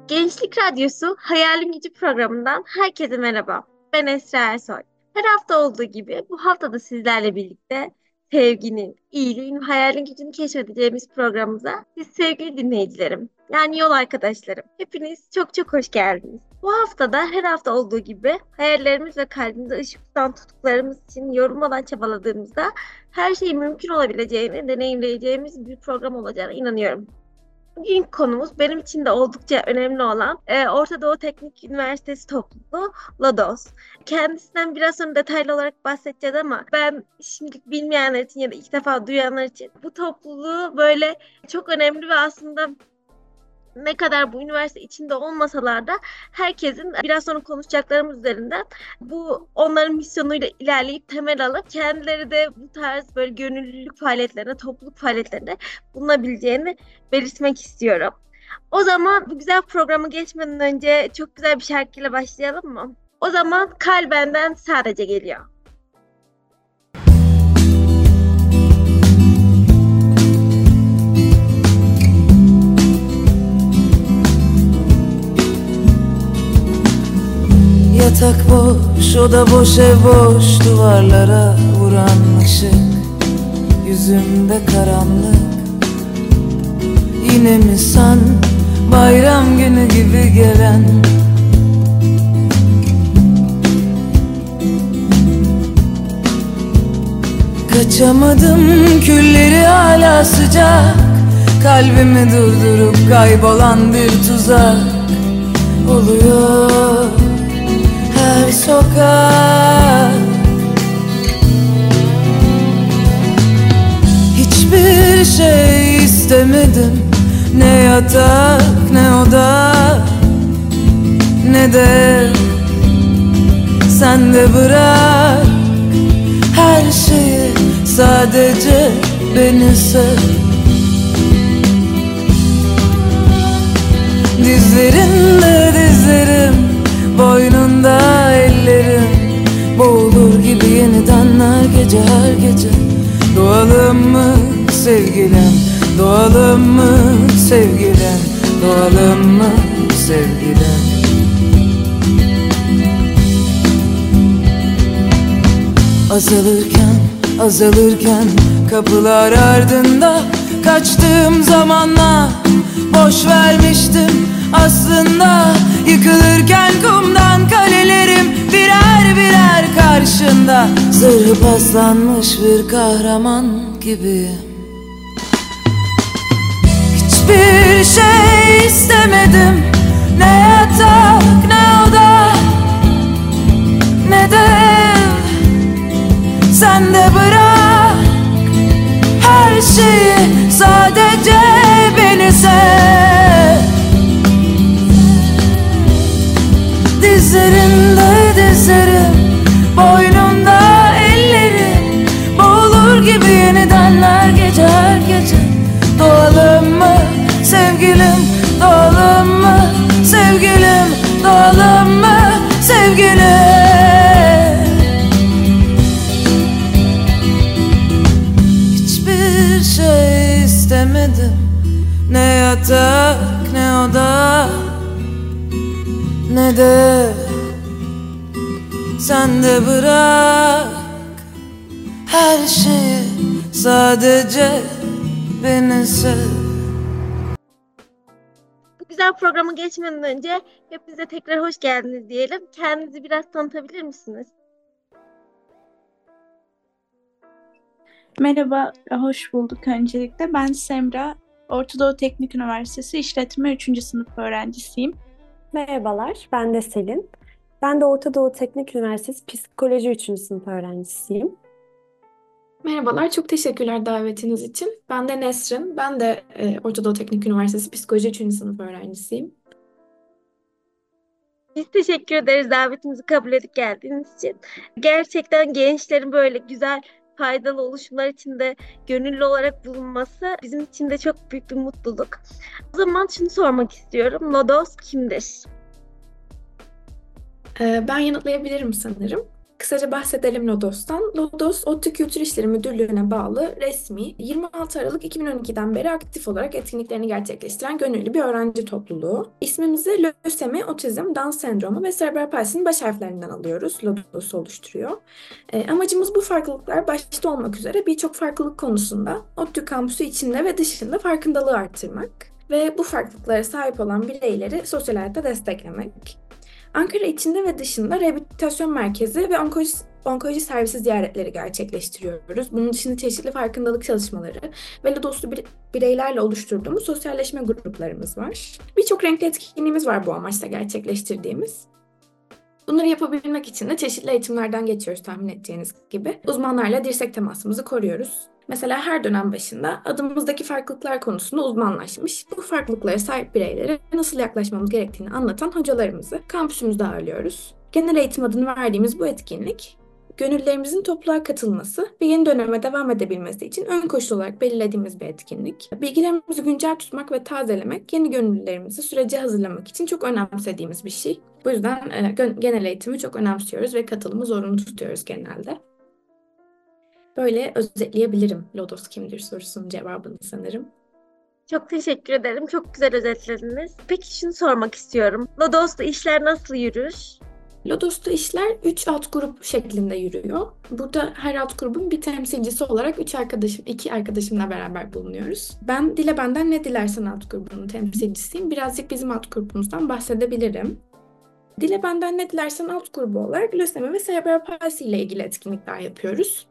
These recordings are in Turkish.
Gençlik Radyosu Hayalin Gücü programından herkese merhaba. Ben Esra Ersoy. Her hafta olduğu gibi bu hafta da sizlerle birlikte sevginin, iyiliğin, hayalin gücünü keşfedeceğimiz programımıza siz sevgili dinleyicilerim, yani yol arkadaşlarım, hepiniz çok çok hoş geldiniz. Bu hafta da her hafta olduğu gibi hayallerimiz ve kalbimizde ışık tutan tutkularımız için yorulmadan çabaladığımızda her şeyin mümkün olabileceğini deneyimleyeceğimiz bir program olacağına inanıyorum. Bugünkü konumuz benim için de oldukça önemli olan Orta Doğu Teknik Üniversitesi topluluğu LODOS. Kendisinden biraz sonra detaylı olarak bahsedeceğiz ama ben şimdilik bilmeyenler için ya da ilk defa duyanlar için bu topluluğu böyle çok önemli ve aslında ne kadar bu üniversite içinde olmasalar da herkesin biraz sonra konuşacaklarımız üzerinden bu onların misyonuyla ilerleyip temel alıp kendileri de bu tarz böyle gönüllülük faaliyetlerine, topluluk faaliyetlerine bulunabileceğini belirtmek istiyorum. O zaman bu güzel programı geçmeden önce çok güzel bir şarkıyla başlayalım mı? O zaman Kalben'den Sadece geliyor. Yatak boş, oda boş, ev boş, duvarlara vuran ışık, yüzümde karanlık. Yine mi sen, bayram günü gibi gelen? Kaçamadım, külleri hala sıcak, kalbimi durdurup kaybolan bir tuzak oluyor her sokak. Hiçbir şey istemedim, ne yatak ne oda, ne de sen de bırak her şeyi, sadece beni sev. Dizlerinde dizlerim, boynunda ellerim, boğulur gibi yeniden her gece her gece. Doğalım mı sevgilim, doğalım mı sevgilim, doğalım mı sevgilim? Azalırken, azalırken kapılar ardında, kaçtığım zamanla boş vermiştim aslında. Yıkılırken kumdan kalelerim birer birer karşında, zırhı paslanmış bir kahraman gibiyim. Hiçbir şey istemedim, ne yatak ne oda, ne de sen de bırak her şeyi, sadece beni sev. Dizlerinde dizlerim, boynumda ellerim, boğulur gibi yeniden her gece her gece. Doğalım mı sevgilim, doğalım mı sevgilim, doğalım mı sevgilim? Hiçbir şey istemedim, ne yatak ne oda, ne de sen de bırak her şeyi, sadece beni sev. Bu güzel programı geçmeden önce hepinize tekrar hoş geldiniz diyelim. Kendinizi biraz tanıtabilir misiniz? Merhaba, hoş bulduk öncelikle. Ben Semra, Orta Doğu Teknik Üniversitesi İşletme 3. sınıf öğrencisiyim. Merhabalar, ben de Selin. Ben de Orta Doğu Teknik Üniversitesi Psikoloji 3. sınıf öğrencisiyim. Merhabalar, çok teşekkürler davetiniz için. Ben de Nesrin. Ben de Orta Doğu Teknik Üniversitesi Psikoloji 3. sınıf öğrencisiyim. Biz teşekkür ederiz davetimizi kabul edip geldiğiniz için. Gerçekten gençlerin böyle güzel, faydalı oluşumlar içinde gönüllü olarak bulunması bizim için de çok büyük bir mutluluk. O zaman şunu sormak istiyorum. LODOS kimdir? Ben yanıtlayabilirim sanırım. Kısaca bahsedelim Lodos'tan. Lodos, ODTÜ Kültür İşleri Müdürlüğü'ne bağlı resmi 26 Aralık 2012'den beri aktif olarak etkinliklerini gerçekleştiren gönüllü bir öğrenci topluluğu. İsmimizi lösemi, otizm, Down sendromu ve serebral palsinin baş harflerinden alıyoruz. Lodos'u oluşturuyor. Amacımız bu farklılıklar başta olmak üzere birçok farklılık konusunda ODTÜ kampüsü içinde ve dışında farkındalığı arttırmak ve bu farklılıklara sahip olan bireyleri sosyal hayatta desteklemek. Ankara içinde ve dışında rehabilitasyon merkezi ve onkoloji servisi ziyaretleri gerçekleştiriyoruz. Bunun dışında çeşitli farkındalık çalışmaları ve Lodoslu bireylerle oluşturduğumuz sosyalleşme gruplarımız var. Birçok renkli etkinliğimiz var bu amaçla gerçekleştirdiğimiz. Bunları yapabilmek için de çeşitli eğitimlerden geçiyoruz tahmin edeceğiniz gibi. Uzmanlarla dirsek temasımızı koruyoruz. Mesela her dönem başında adımızdaki farklılıklar konusunda uzmanlaşmış, bu farklılıklara sahip bireylere nasıl yaklaşmamız gerektiğini anlatan hocalarımızı kampüsümüzde ağırlıyoruz. Genel eğitim adını verdiğimiz bu etkinlik, gönüllülerimizin topluluğa katılması ve yeni döneme devam edebilmesi için ön koşul olarak belirlediğimiz bir etkinlik. Bilgilerimizi güncel tutmak ve tazelemek, yeni gönüllülerimizi sürece hazırlamak için çok önemsediğimiz bir şey. Bu yüzden genel eğitimi çok önemsiyoruz ve katılımı zorunlu tutuyoruz genelde. Böyle özetleyebilirim Lodos kimdir sorusunun cevabını sanırım. Çok teşekkür ederim. Çok güzel özetlediniz. Peki şunu sormak istiyorum. Lodos'ta işler nasıl yürür? Lodos'ta işler 3 alt grup şeklinde yürüyor. Burada her alt grubun bir temsilcisi olarak 2 arkadaşımla beraber bulunuyoruz. Ben Dile Benden Ne Dilersen alt grubunun temsilcisiyim. Birazcık bizim alt grubumuzdan bahsedebilirim. Dile Benden Ne Dilersen alt grubu olarak lösemi ve serebral palsi ile ilgili etkinlikler yapıyoruz.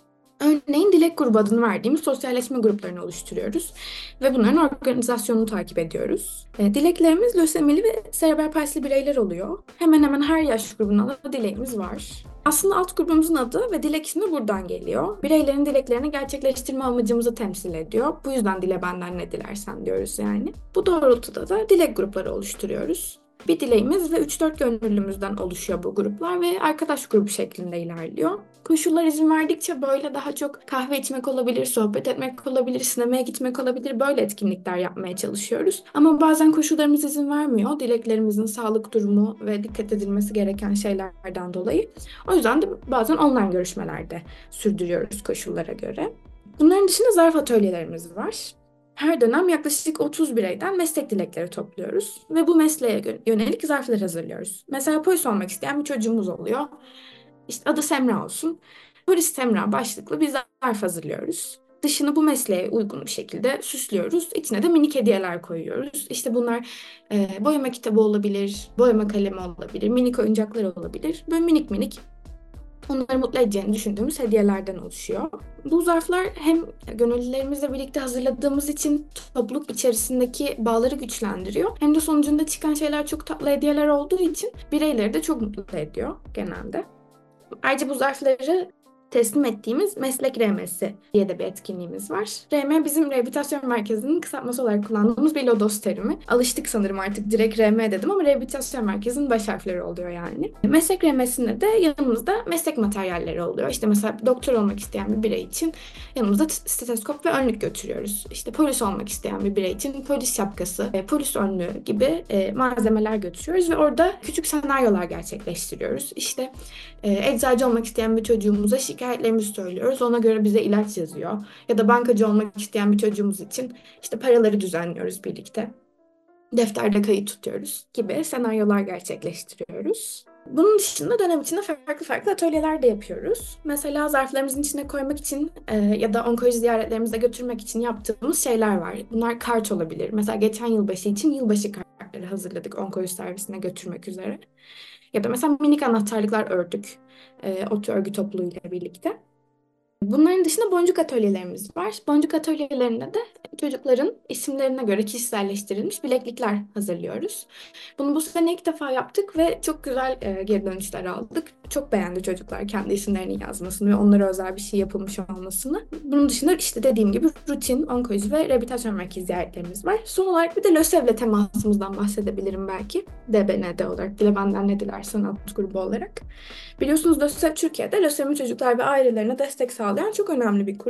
Örneğin Dilek grubu adını verdiğimiz sosyalleşme gruplarını oluşturuyoruz ve bunların organizasyonunu takip ediyoruz. Dileklerimiz lösemili ve serebral palsili bireyler oluyor. Hemen hemen her yaş grubunun da dileğimiz var. Aslında alt grubumuzun adı ve dilek ismi buradan geliyor. Bireylerin dileklerini gerçekleştirme amacımızı temsil ediyor. Bu yüzden Dile Benden Ne Dilersen diyoruz yani. Bu doğrultuda da dilek grupları oluşturuyoruz. Bir dileğimiz ve 3-4 gönüllümüzden oluşuyor bu gruplar ve arkadaş grubu şeklinde ilerliyor. Koşullar izin verdikçe böyle daha çok kahve içmek olabilir, sohbet etmek olabilir, sinemaya gitmek olabilir, böyle etkinlikler yapmaya çalışıyoruz. Ama bazen koşullarımız izin vermiyor, dileklerimizin sağlık durumu ve dikkat edilmesi gereken şeylerden dolayı. O yüzden de bazen online görüşmelerde sürdürüyoruz koşullara göre. Bunların dışında zarf atölyelerimiz var. Her dönem yaklaşık 30 bireyden meslek dilekleri topluyoruz ve bu mesleğe yönelik zarflar hazırlıyoruz. Mesela polis olmak isteyen bir çocuğumuz oluyor. İşte adı Semra olsun. Polis Semra başlıklı bir zarf hazırlıyoruz. Dışını bu mesleğe uygun bir şekilde süslüyoruz. İçine de minik hediyeler koyuyoruz. İşte bunlar boyama kitabı olabilir, boyama kalemi olabilir, minik oyuncaklar olabilir. Böyle minik minik onları mutlu edeceğini düşündüğümüz hediyelerden oluşuyor. Bu zarflar hem gönüllülerimizle birlikte hazırladığımız için topluluk içerisindeki bağları güçlendiriyor. Hem de sonucunda çıkan şeyler çok tatlı hediyeler olduğu için bireyleri de çok mutlu ediyor genelde. Ayrıca bu zarfları teslim ettiğimiz meslek RM'si diye de bir etkinliğimiz var. RM bizim rehabilitasyon merkezinin kısaltması olarak kullandığımız bir Lodos terimi. Alıştık sanırım artık direkt RM dedim ama rehabilitasyon merkezinin baş harfleri oluyor yani. Meslek RM'sinde de yanımızda meslek materyalleri oluyor. İşte mesela doktor olmak isteyen bir birey için yanımızda steteskop ve önlük götürüyoruz. İşte polis olmak isteyen bir birey için polis şapkası, polis önlüğü gibi malzemeler götürüyoruz ve orada küçük senaryolar gerçekleştiriyoruz. İşte eczacı olmak isteyen bir çocuğumuza şikayetlerimizi söylüyoruz. Ona göre bize ilaç yazıyor. Ya da bankacı olmak isteyen bir çocuğumuz için işte paraları düzenliyoruz birlikte. Defterde kayıt tutuyoruz gibi senaryolar gerçekleştiriyoruz. Bunun dışında dönem içinde farklı farklı atölyeler de yapıyoruz. Mesela zarflarımızın içine koymak için ya da onkoloji ziyaretlerimize götürmek için yaptığımız şeyler var. Bunlar kart olabilir. Mesela geçen yılbaşı için yılbaşı kartları hazırladık onkoloji servisine götürmek üzere. Ya da mesela minik anahtarlıklar ördük ODTÜ örgü topluluğuyla birlikte. Bunların dışında boncuk atölyelerimiz var. Boncuk atölyelerinde de çocukların isimlerine göre kişiselleştirilmiş bileklikler hazırlıyoruz. Bunu bu sene ilk defa yaptık ve çok güzel geri dönüşler aldık. Çok beğendi çocuklar kendi isimlerini yazmasını ve onlara özel bir şey yapılmış olmasını. Bunun dışında işte dediğim gibi rutin, onkoloji ve rehabilitasyon merkezi ziyaretlerimiz var. Son olarak bir de LÖSEV'le temasımızdan bahsedebilirim belki. DBND olarak, Dile Benden Ne Dilersen alt grubu olarak. Biliyorsunuz LÖSEV Türkiye'de lösemi çocuklar ve ailelerine destek sağlayan çok önemli bir kurum.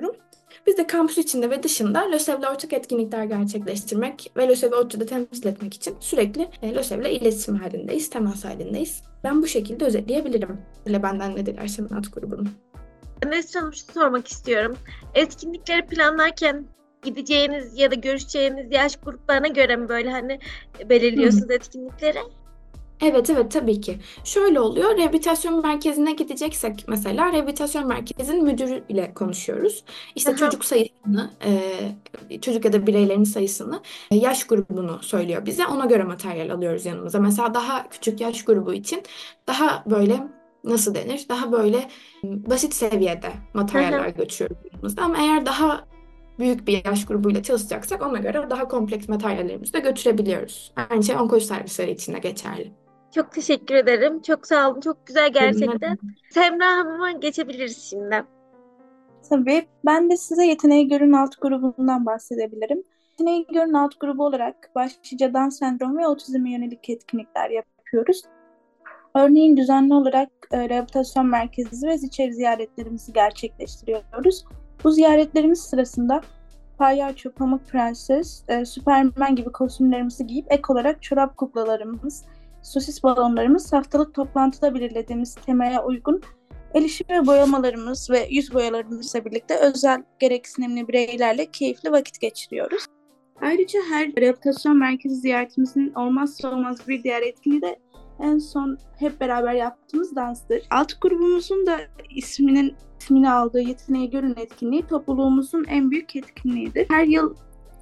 Biz de kampüs içinde ve dışında LÖSEV'le ortak etkinlikler gerçekleştirmek ve LÖSEV'i ODTÜ'de temsil etmek için sürekli LÖSEV'le iletişim halindeyiz, temas halindeyiz. Ben bu şekilde özetleyebilirim. Dile benden ne dilersen alt grubunu. Nesrin Hanım, şunu sormak istiyorum. Etkinlikleri planlarken gideceğiniz ya da görüşeceğiniz yaş gruplarına göre mi böyle hani belirliyorsunuz etkinlikleri? Evet, tabii ki. Şöyle oluyor, rehabilitasyon merkezine gideceksek mesela rehabilitasyon merkezinin müdürüyle konuşuyoruz. İşte Aha. çocuk sayısını, çocuk ya da bireylerin sayısını, yaş grubunu söylüyor bize. Ona göre materyal alıyoruz yanımıza. Mesela daha küçük yaş grubu için daha böyle nasıl denir? Daha böyle basit seviyede materyaller Aha. götürüyoruz yanımızda. Ama eğer daha büyük bir yaş grubuyla çalışacaksak ona göre daha kompleks materyallerimizi de götürebiliyoruz. Aynı şey onkoloji servisleri için de geçerli. Çok teşekkür ederim. Çok sağ olun. Çok güzel gerçekten. Neden? Semra Hanım'a geçebiliriz şimdi. Tabii ben de size yeteneği görün alt grubundan bahsedebilirim. Yeteneği görün alt grubu olarak başlıca Down sendromu ve otizme yönelik etkinlikler yapıyoruz. Örneğin düzenli olarak rehabilitasyon merkezi ve içeri ziyaretlerimizi gerçekleştiriyoruz. Bu ziyaretlerimiz sırasında palyaço, pamuk prenses, Süpermen gibi kostümlerimizi giyip ek olarak çorap kuklalarımız, sosis balonlarımız, haftalık toplantıda belirlediğimiz temaya uygun el işi ve boyamalarımız ve yüz boyalarımızla birlikte özel gereksinimli bireylerle keyifli vakit geçiriyoruz. Ayrıca her rehabilitasyon merkezi ziyaretimizin olmazsa olmaz bir diğer etkinliği de en son hep beraber yaptığımız danstır. Alt grubumuzun da ismini aldığı Yeteneği Görün etkinliği topluluğumuzun en büyük etkinliğidir. Her yıl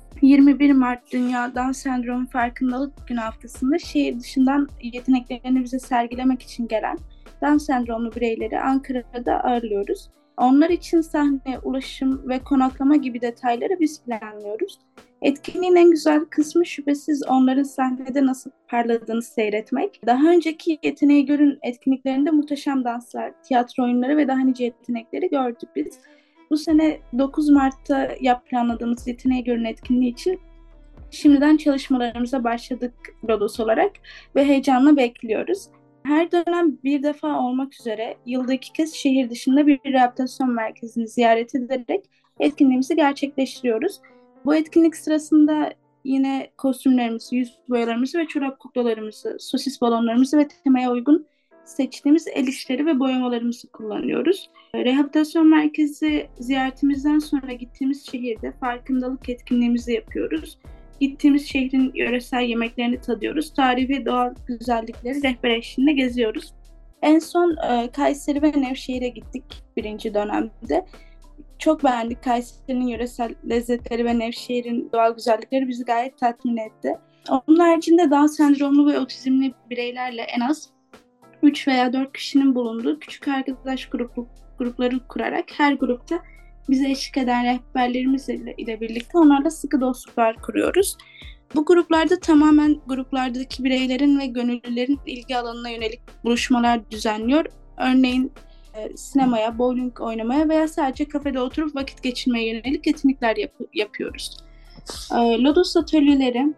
21 Mart Dünya Down Sendromu Farkındalık Günü haftasında şehir dışından yeteneklerini bize sergilemek için gelen Down sendromlu bireyleri Ankara'da ağırlıyoruz. Onlar için sahne, ulaşım ve konaklama gibi detayları biz planlıyoruz. Etkinliğin en güzel kısmı şüphesiz onların sahnede nasıl parladığını seyretmek. Daha önceki Yeteneği Görün etkinliklerinde muhteşem danslar, tiyatro oyunları ve daha nice yetenekleri gördük biz. Bu sene 9 Mart'ta planladığımız Yeteneği Görün etkinliği için şimdiden çalışmalarımıza başladık Lodos olarak ve heyecanla bekliyoruz. Her dönem bir defa olmak üzere yılda 2 kez şehir dışında bir rehabilitasyon merkezini ziyaret ederek etkinliğimizi gerçekleştiriyoruz. Bu etkinlik sırasında yine kostümlerimizi, yüz boyalarımızı ve çorap kuklalarımızı, sosis balonlarımızı ve temaya uygun seçtiğimiz el işleri ve boyamalarımızı kullanıyoruz. Rehabilitasyon merkezi ziyaretimizden sonra gittiğimiz şehirde farkındalık etkinliğimizi yapıyoruz. Gittiğimiz şehrin yöresel yemeklerini tadıyoruz. Tarihi ve doğal güzellikleri rehber eşliğinde geziyoruz. En son Kayseri ve Nevşehir'e gittik birinci dönemde. Çok beğendik. Kayseri'nin yöresel lezzetleri ve Nevşehir'in doğal güzellikleri bizi gayet tatmin etti. Onun haricinde Down sendromlu ve otizmli bireylerle en az 3 veya 4 kişinin bulunduğu küçük arkadaş grupları kurarak her grupta bize eşlik eden rehberlerimiz ile birlikte onlarla sıkı dostluklar kuruyoruz. Bu gruplarda tamamen gruplardaki bireylerin ve gönüllülerin ilgi alanına yönelik buluşmalar düzenliyor. Örneğin sinemaya, bowling oynamaya veya sadece kafede oturup vakit geçirmeye yönelik etkinlikler yapıyoruz. Lodos atölyeleri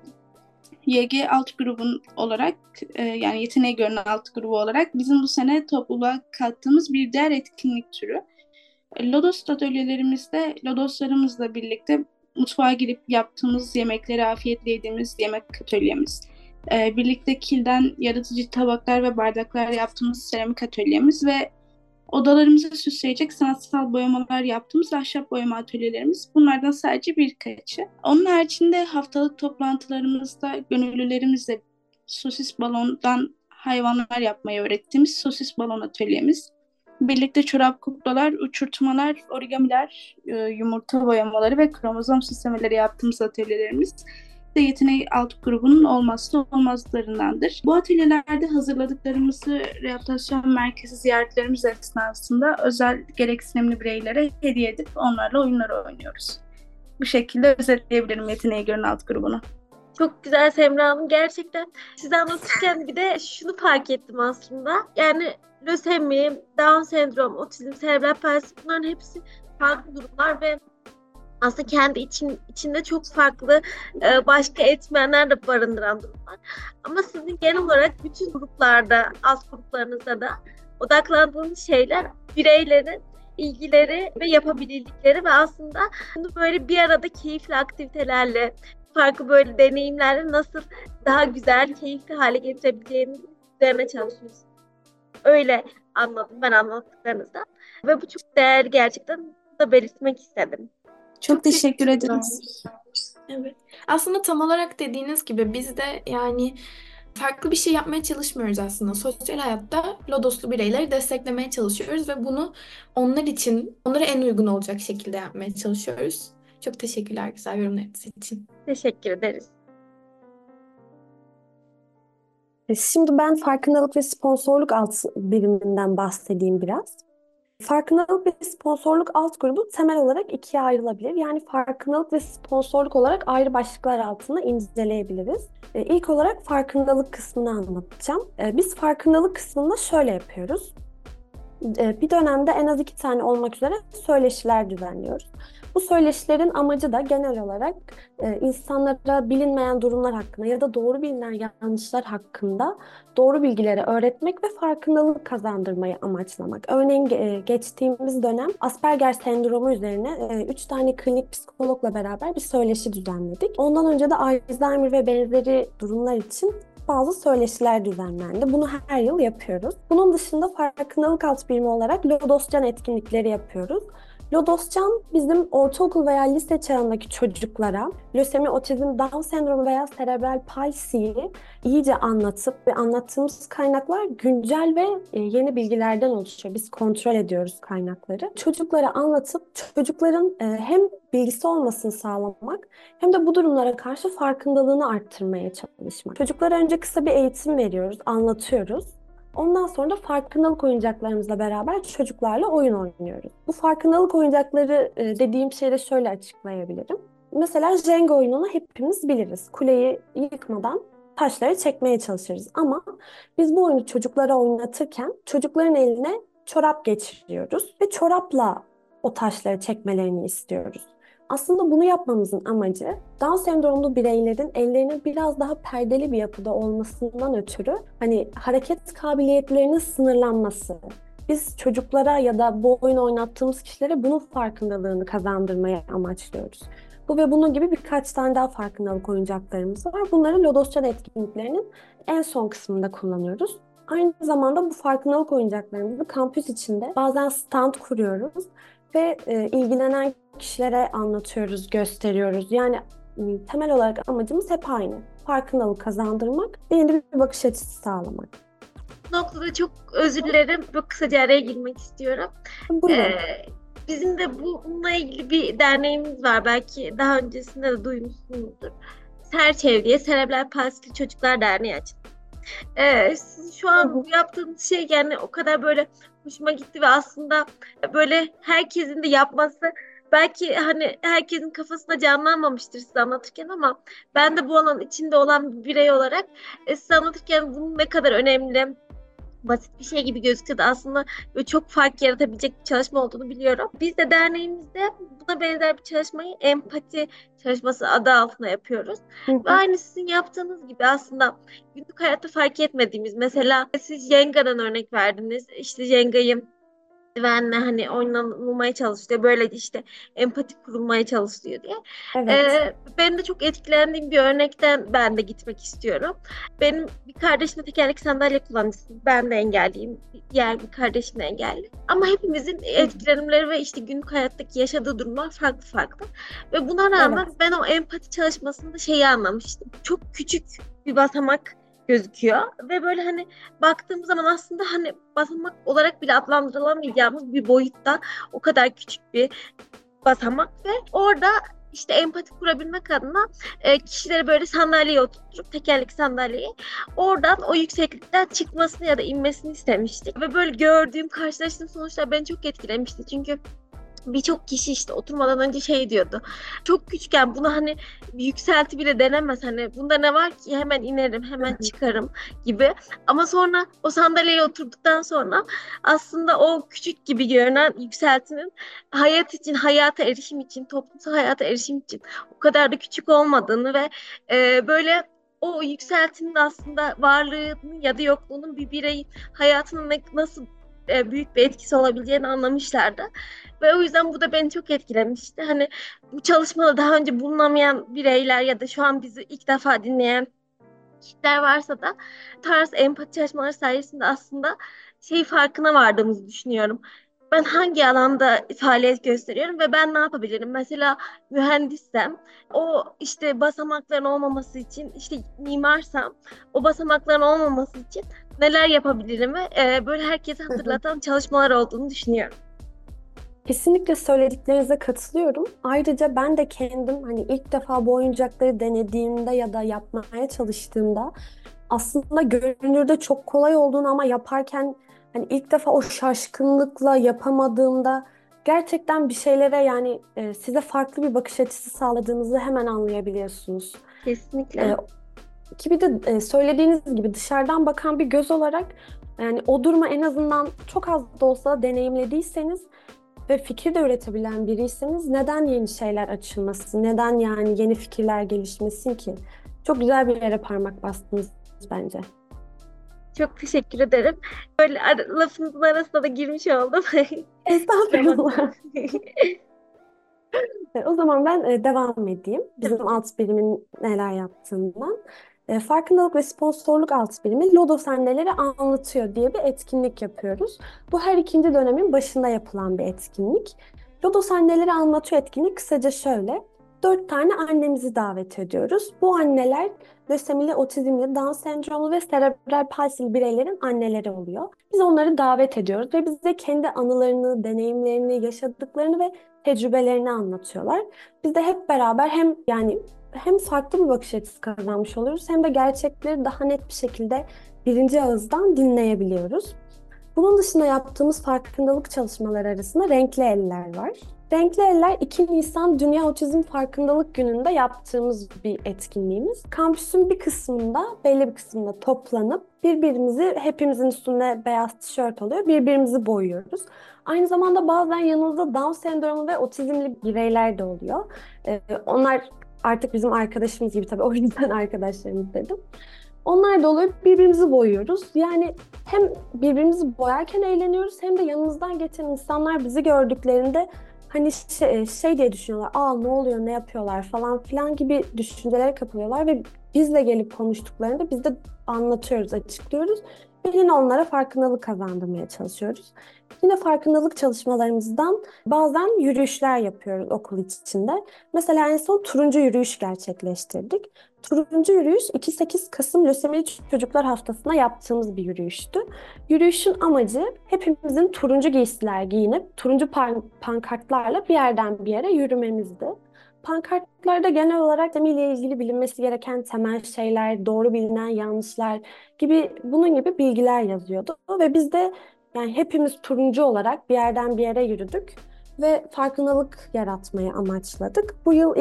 YG alt grubun olarak yani yeteneği görünen alt grubu olarak bizim bu sene topluluğa kattığımız bir diğer etkinlik türü. Lodos atölyelerimizde Lodoslarımızla birlikte mutfağa girip yaptığımız yemekleri afiyetle yediğimiz yemek atölyemiz. Birlikte kilden yaratıcı tabaklar ve bardaklar yaptığımız seramik atölyemiz ve odalarımızı süsleyecek sanatsal boyamalar yaptığımız ahşap boyama atölyelerimiz. Bunlardan sadece birkaçı. Onun haricinde haftalık toplantılarımızda gönüllülerimizle sosis balondan hayvanlar yapmayı öğrettiğimiz sosis balon atölyemiz. Birlikte çorap kuklalar, uçurtmalar, origamiler, yumurta boyamaları ve kromozom süslemeleri yaptığımız atölyelerimiz de yeteneği alt grubunun olmazsa olmazlarındandır. Bu atölyelerde hazırladıklarımızı rehabilitasyon merkezi ziyaretlerimiz esnasında özel gereksinimli bireylere hediye edip onlarla oyunlar oynuyoruz. Bu şekilde özetleyebilirim yeteneği gören alt grubunu. Çok güzel Semra Hanım. Gerçekten size anlatırken bir de şunu fark ettim aslında. Yani lösemi, Down sendrom, otizm, serebral palsi bunların hepsi farklı durumlar ve aslında kendi içinde çok farklı başka etmenler de barındıran durumlar. Ama sizin genel olarak bütün gruplarda, alt gruplarınızda da odaklandığınız şeyler bireylerin ilgileri ve yapabildikleri ve aslında bunu böyle bir arada keyifli aktivitelerle, farklı böyle deneyimlerle nasıl daha güzel, keyifli hale getirebileceğini üzerine çalışıyoruz. Öyle anladım ben anlattıklarınızdan. Ve bu çok değerli gerçekten. Bunu da belirtmek istedim. Çok teşekkür ederiz. Evet. Aslında tam olarak dediğiniz gibi biz de yani farklı bir şey yapmaya çalışmıyoruz aslında. Sosyal hayatta Lodoslu bireyleri desteklemeye çalışıyoruz ve bunu onlar için, onlara en uygun olacak şekilde yapmaya çalışıyoruz. Çok teşekkürler güzel yorumlarınız için. Teşekkür ederiz. Şimdi ben farkındalık ve sponsorluk alt biriminden bahsedeyim biraz. Farkındalık ve sponsorluk alt grubu temel olarak ikiye ayrılabilir. Yani farkındalık ve sponsorluk olarak ayrı başlıklar altında inceleyebiliriz. İlk olarak farkındalık kısmını anlatacağım. Biz farkındalık kısmında şöyle yapıyoruz. Bir dönemde en az 2 tane olmak üzere söyleşiler düzenliyoruz. Bu söyleşilerin amacı da genel olarak insanlara bilinmeyen durumlar hakkında ya da doğru bilinen yanlışlar hakkında doğru bilgileri öğretmek ve farkındalık kazandırmayı amaçlamak. Örneğin geçtiğimiz dönem Asperger sendromu üzerine 3 tane klinik psikologla beraber bir söyleşi düzenledik. Ondan önce de Alzheimer ve benzeri durumlar için bazı söyleşiler düzenlendi. Bunu her yıl yapıyoruz. Bunun dışında farkındalık alt birimi olarak Lodoscan etkinlikleri yapıyoruz. Lodoscan bizim ortaokul veya lise çağındaki çocuklara lösemi, otizm, Down sendromu veya serebral palsiyi iyice anlatıp ve anlattığımız kaynaklar güncel ve yeni bilgilerden oluşuyor. Biz kontrol ediyoruz kaynakları. Çocuklara anlatıp çocukların hem bilgisi olmasını sağlamak hem de bu durumlara karşı farkındalığını arttırmaya çalışmak. Çocuklara önce kısa bir eğitim veriyoruz, anlatıyoruz. Ondan sonra da farkındalık oyuncaklarımızla beraber çocuklarla oyun oynuyoruz. Bu farkındalık oyuncakları dediğim şeyi de şöyle açıklayabilirim. Mesela Jenga oyununu hepimiz biliriz. Kuleyi yıkmadan taşları çekmeye çalışırız. Ama biz bu oyunu çocuklara oynatırken çocukların eline çorap geçiriyoruz ve çorapla o taşları çekmelerini istiyoruz. Aslında bunu yapmamızın amacı Down sendromlu bireylerin ellerinin biraz daha perdeli bir yapıda olmasından ötürü hani hareket kabiliyetlerinin sınırlanması. Biz çocuklara ya da bu oyunu oynattığımız kişilere bunun farkındalığını kazandırmaya amaçlıyoruz. Bu ve bunun gibi birkaç tane daha farkındalık oyuncaklarımız var. Bunları Lodoscan etkinliklerinin en son kısmında kullanıyoruz. Aynı zamanda bu farkındalık oyuncaklarımızı kampüs içinde bazen stand kuruyoruz ve ilgilenen kişilere anlatıyoruz, gösteriyoruz. Yani temel olarak amacımız hep aynı. Farkındalık kazandırmak ve yeni bir bakış açısı sağlamak. Bu noktada çok özür dilerim. Çok kısaca araya girmek istiyorum. Buyurun. Bizim de bununla ilgili bir derneğimiz var. Belki daha öncesinde de duymuşsunuzdur. Serçev diye Serebral Palsili Çocuklar Derneği açtık. Siz şu an bu yaptığınız şey yani o kadar böyle hoşuma gitti ve aslında böyle herkesin de yapması belki hani herkesin kafasında canlanmamıştır size anlatırken ama ben de bu alanın içinde olan bir birey olarak size anlatırken bunun ne kadar önemli, basit bir şey gibi gözükse de aslında böyle çok fark yaratabilecek bir çalışma olduğunu biliyorum. Biz de derneğimizde buna benzer bir çalışmayı empati çalışması adı altında yapıyoruz. Ve aynı sizin yaptığınız gibi aslında günlük hayatta fark etmediğimiz mesela siz Jenga'dan örnek verdiniz. İşte Jenga'yı güvenle hani oynanılmaya çalışıyor. Böyle işte empati kurulmaya çalışıyor diye. Evet. Benim de çok etkilendiğim bir örnekten ben de gitmek istiyorum. Benim bir kardeşim de tekerlekli sandalye kullanıcısı. Ben de engelliyim. Diğer bir kardeşim de engelli. Ama hepimizin etkilenimleri ve işte günlük hayattaki yaşadığı durumlar farklı farklı. Ve buna rağmen Evet. ben o empati çalışmasında şeyi anlamıştım. Çok küçük bir basamak gözüküyor ve böyle hani baktığım zaman aslında hani basamak olarak bile adlandırılamayacağımız bir boyutta o kadar küçük bir basamak ve orada işte empati kurabilmek adına kişileri böyle sandalyeye oturtup tekerlekli sandalyeye oradan o yükseklikten çıkmasını ya da inmesini istemiştik. Ve böyle gördüğüm, karşılaştığım sonuçlar beni çok etkilemişti. Çünkü birçok kişi işte oturmadan önce şey diyordu. Çok küçükken bunu hani yükselti bile denemez. Hani bunda ne var ki hemen inerim, hemen çıkarım gibi. Ama sonra o sandalyeye oturduktan sonra aslında o küçük gibi görünen yükseltinin hayat için, hayata erişim için, toplumsal hayata erişim için o kadar da küçük olmadığını ve böyle o yükseltinin aslında varlığının ya da yokluğunun bir bireyin hayatını nasıl büyük bir etkisi olabileceğini anlamışlardı. Ve o yüzden bu da beni çok etkilemişti. Hani bu çalışmada daha önce bulunamayan bireyler ya da şu an bizi ilk defa dinleyen kişiler varsa da bu tarz empati çalışmaları sayesinde aslında farkına vardığımızı düşünüyorum. Ben hangi alanda faaliyet gösteriyorum ve ben ne yapabilirim? Mesela mühendissem o işte basamakların olmaması için, işte mimarsam o basamakların olmaması için neler yapabilirim ve böyle herkese Hı hı. hatırlatan çalışmalar olduğunu düşünüyorum. Kesinlikle söylediklerinize katılıyorum. Ayrıca ben de kendim hani ilk defa bu oyuncakları denediğimde ya da yapmaya çalıştığımda aslında görünürde çok kolay olduğunu ama yaparken hani ilk defa o şaşkınlıkla yapamadığımda gerçekten bir şeylere yani size farklı bir bakış açısı sağladığınızı hemen anlayabiliyorsunuz. E, Kesinlikle. Ki bir de söylediğiniz gibi dışarıdan bakan bir göz olarak yani o durumu en azından çok az da olsa deneyimlediyseniz ve fikir de üretebilen biriyseniz neden yeni şeyler açılmasın? Neden yani yeni fikirler gelişmesin ki? Çok güzel bir yere parmak bastınız bence. Çok teşekkür ederim. Böyle lafınızın arasına da girmiş oldum. Kusura bakmayın. Estağfurullah. O zaman ben devam edeyim. Bizim alt birimin neler yaptığından. Farkındalık ve sponsorluk alt birimi Lodos Anneleri Anlatıyor diye bir etkinlik yapıyoruz. Bu her ikinci dönemin başında yapılan bir etkinlik. Lodos Anneleri Anlatıyor etkinlik kısaca şöyle. 4 tane annemizi davet ediyoruz. Bu anneler lösemili, otizmli, Down sendromlu ve serebral palsili bireylerin anneleri oluyor. Biz onları davet ediyoruz ve bize kendi anılarını, deneyimlerini, yaşadıklarını ve tecrübelerini anlatıyorlar. Biz de hep beraber hem farklı bir bakış açısı kazanmış oluyoruz hem de gerçekleri daha net bir şekilde birinci ağızdan dinleyebiliyoruz. Bunun dışında yaptığımız farkındalık çalışmaları arasında Renkli Eller var. Renkli Eller 2 Nisan Dünya Otizm Farkındalık Günü'nde yaptığımız bir etkinliğimiz. Kampüsün bir kısmında, belli bir kısmında toplanıp hepimizin üstünde beyaz tişört oluyor, birbirimizi boyuyoruz. Aynı zamanda bazen yanımızda Down sendromu ve otizmli bireyler de oluyor. Onlar artık bizim arkadaşımız gibi tabii o yüzden arkadaşlarımız dedim. Onlar da oluyor, birbirimizi boyuyoruz. Yani hem birbirimizi boyarken eğleniyoruz hem de yanımızdan geçen insanlar bizi gördüklerinde hani şey diye düşünüyorlar. Aa ne oluyor, ne yapıyorlar falan filan gibi düşüncelere kapılıyorlar ve bizle gelip konuştuklarında biz de anlatıyoruz, açıklıyoruz. Ve yine onlara farkındalık kazandırmaya çalışıyoruz. Yine farkındalık çalışmalarımızdan bazen yürüyüşler yapıyoruz okul içinde. Mesela en son turuncu yürüyüş gerçekleştirdik. Turuncu yürüyüş 2-8 Kasım Lösemili Çocuklar Haftası'na yaptığımız bir yürüyüştü. Yürüyüşün amacı hepimizin turuncu giysiler giyinip turuncu pankartlarla bir yerden bir yere yürümemizdi. Pankartlarda genel olarak ile ilgili bilinmesi gereken temel şeyler, doğru bilinen yanlışlar gibi bunun gibi bilgiler yazıyordu. Ve biz de yani hepimiz turuncu olarak bir yerden bir yere yürüdük ve farkındalık yaratmayı amaçladık. Bu yıl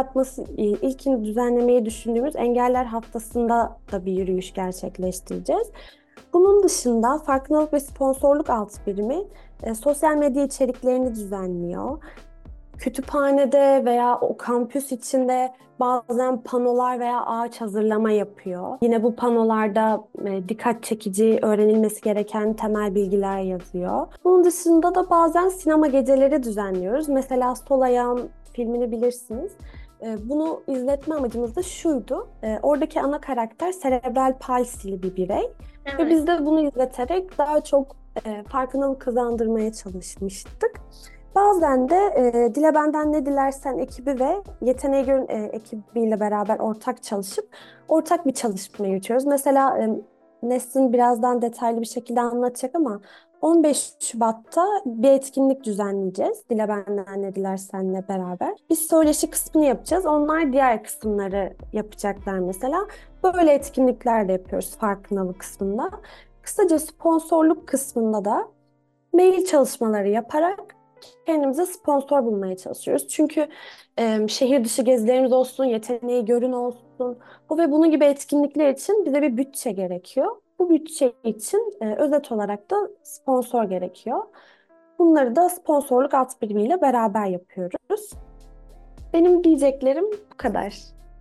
ilkini düzenlemeyi düşündüğümüz Engeller Haftası'nda da bir yürüyüş gerçekleştireceğiz. Bunun dışında farkındalık ve sponsorluk alt birimi sosyal medya içeriklerini düzenliyor. Kütüphanede veya o kampüs içinde bazen panolar veya ağaç hazırlama yapıyor. Yine bu panolarda dikkat çekici, öğrenilmesi gereken temel bilgiler yazıyor. Bunun dışında da bazen sinema geceleri düzenliyoruz. Mesela Sol Ayağım filmini bilirsiniz. Bunu izletme amacımız da şuydu. Oradaki ana karakter serebral palsili bir birey. Ve Evet. biz de bunu izleterek daha çok farkındalık kazandırmaya çalışmıştık. Bazen de Dile Benden Ne Dilersen ekibi ve Yeteneği Görün ekibiyle beraber ortak çalışıp ortak bir çalışma yürütüyoruz. Mesela Nesrin birazdan detaylı bir şekilde anlatacak ama 15 Şubat'ta bir etkinlik düzenleyeceğiz. Dile Benden Ne Dilersen'le beraber. Biz söyleşi kısmını yapacağız. Onlar diğer kısımları yapacaklar mesela. Böyle etkinlikler de yapıyoruz farkındalık kısmında. Kısaca sponsorluk kısmında da mail çalışmaları yaparak kendimize sponsor bulmaya çalışıyoruz. Çünkü şehir dışı gezilerimiz olsun, yeteneği görün olsun, bu ve bunun gibi etkinlikler için bize bir bütçe gerekiyor. Bu bütçe için özet olarak da sponsor gerekiyor. Bunları da sponsorluk alt birimiyle beraber yapıyoruz. Benim diyeceklerim bu kadar.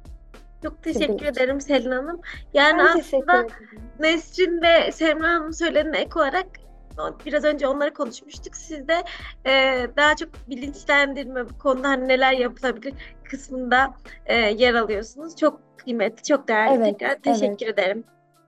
Çok teşekkür Şimdilik. ederim Selin Hanım. Yani Ben teşekkür aslında ederim. Nesrin ve Semra Hanım söylediğine ek olarak Biraz önce onları konuşmuştuk. Siz de daha çok bilinçlendirme, bu konuda hani neler yapılabilir kısmında yer alıyorsunuz. Çok kıymetli, çok değerli. Evet, Tekrar evet. teşekkür ederim.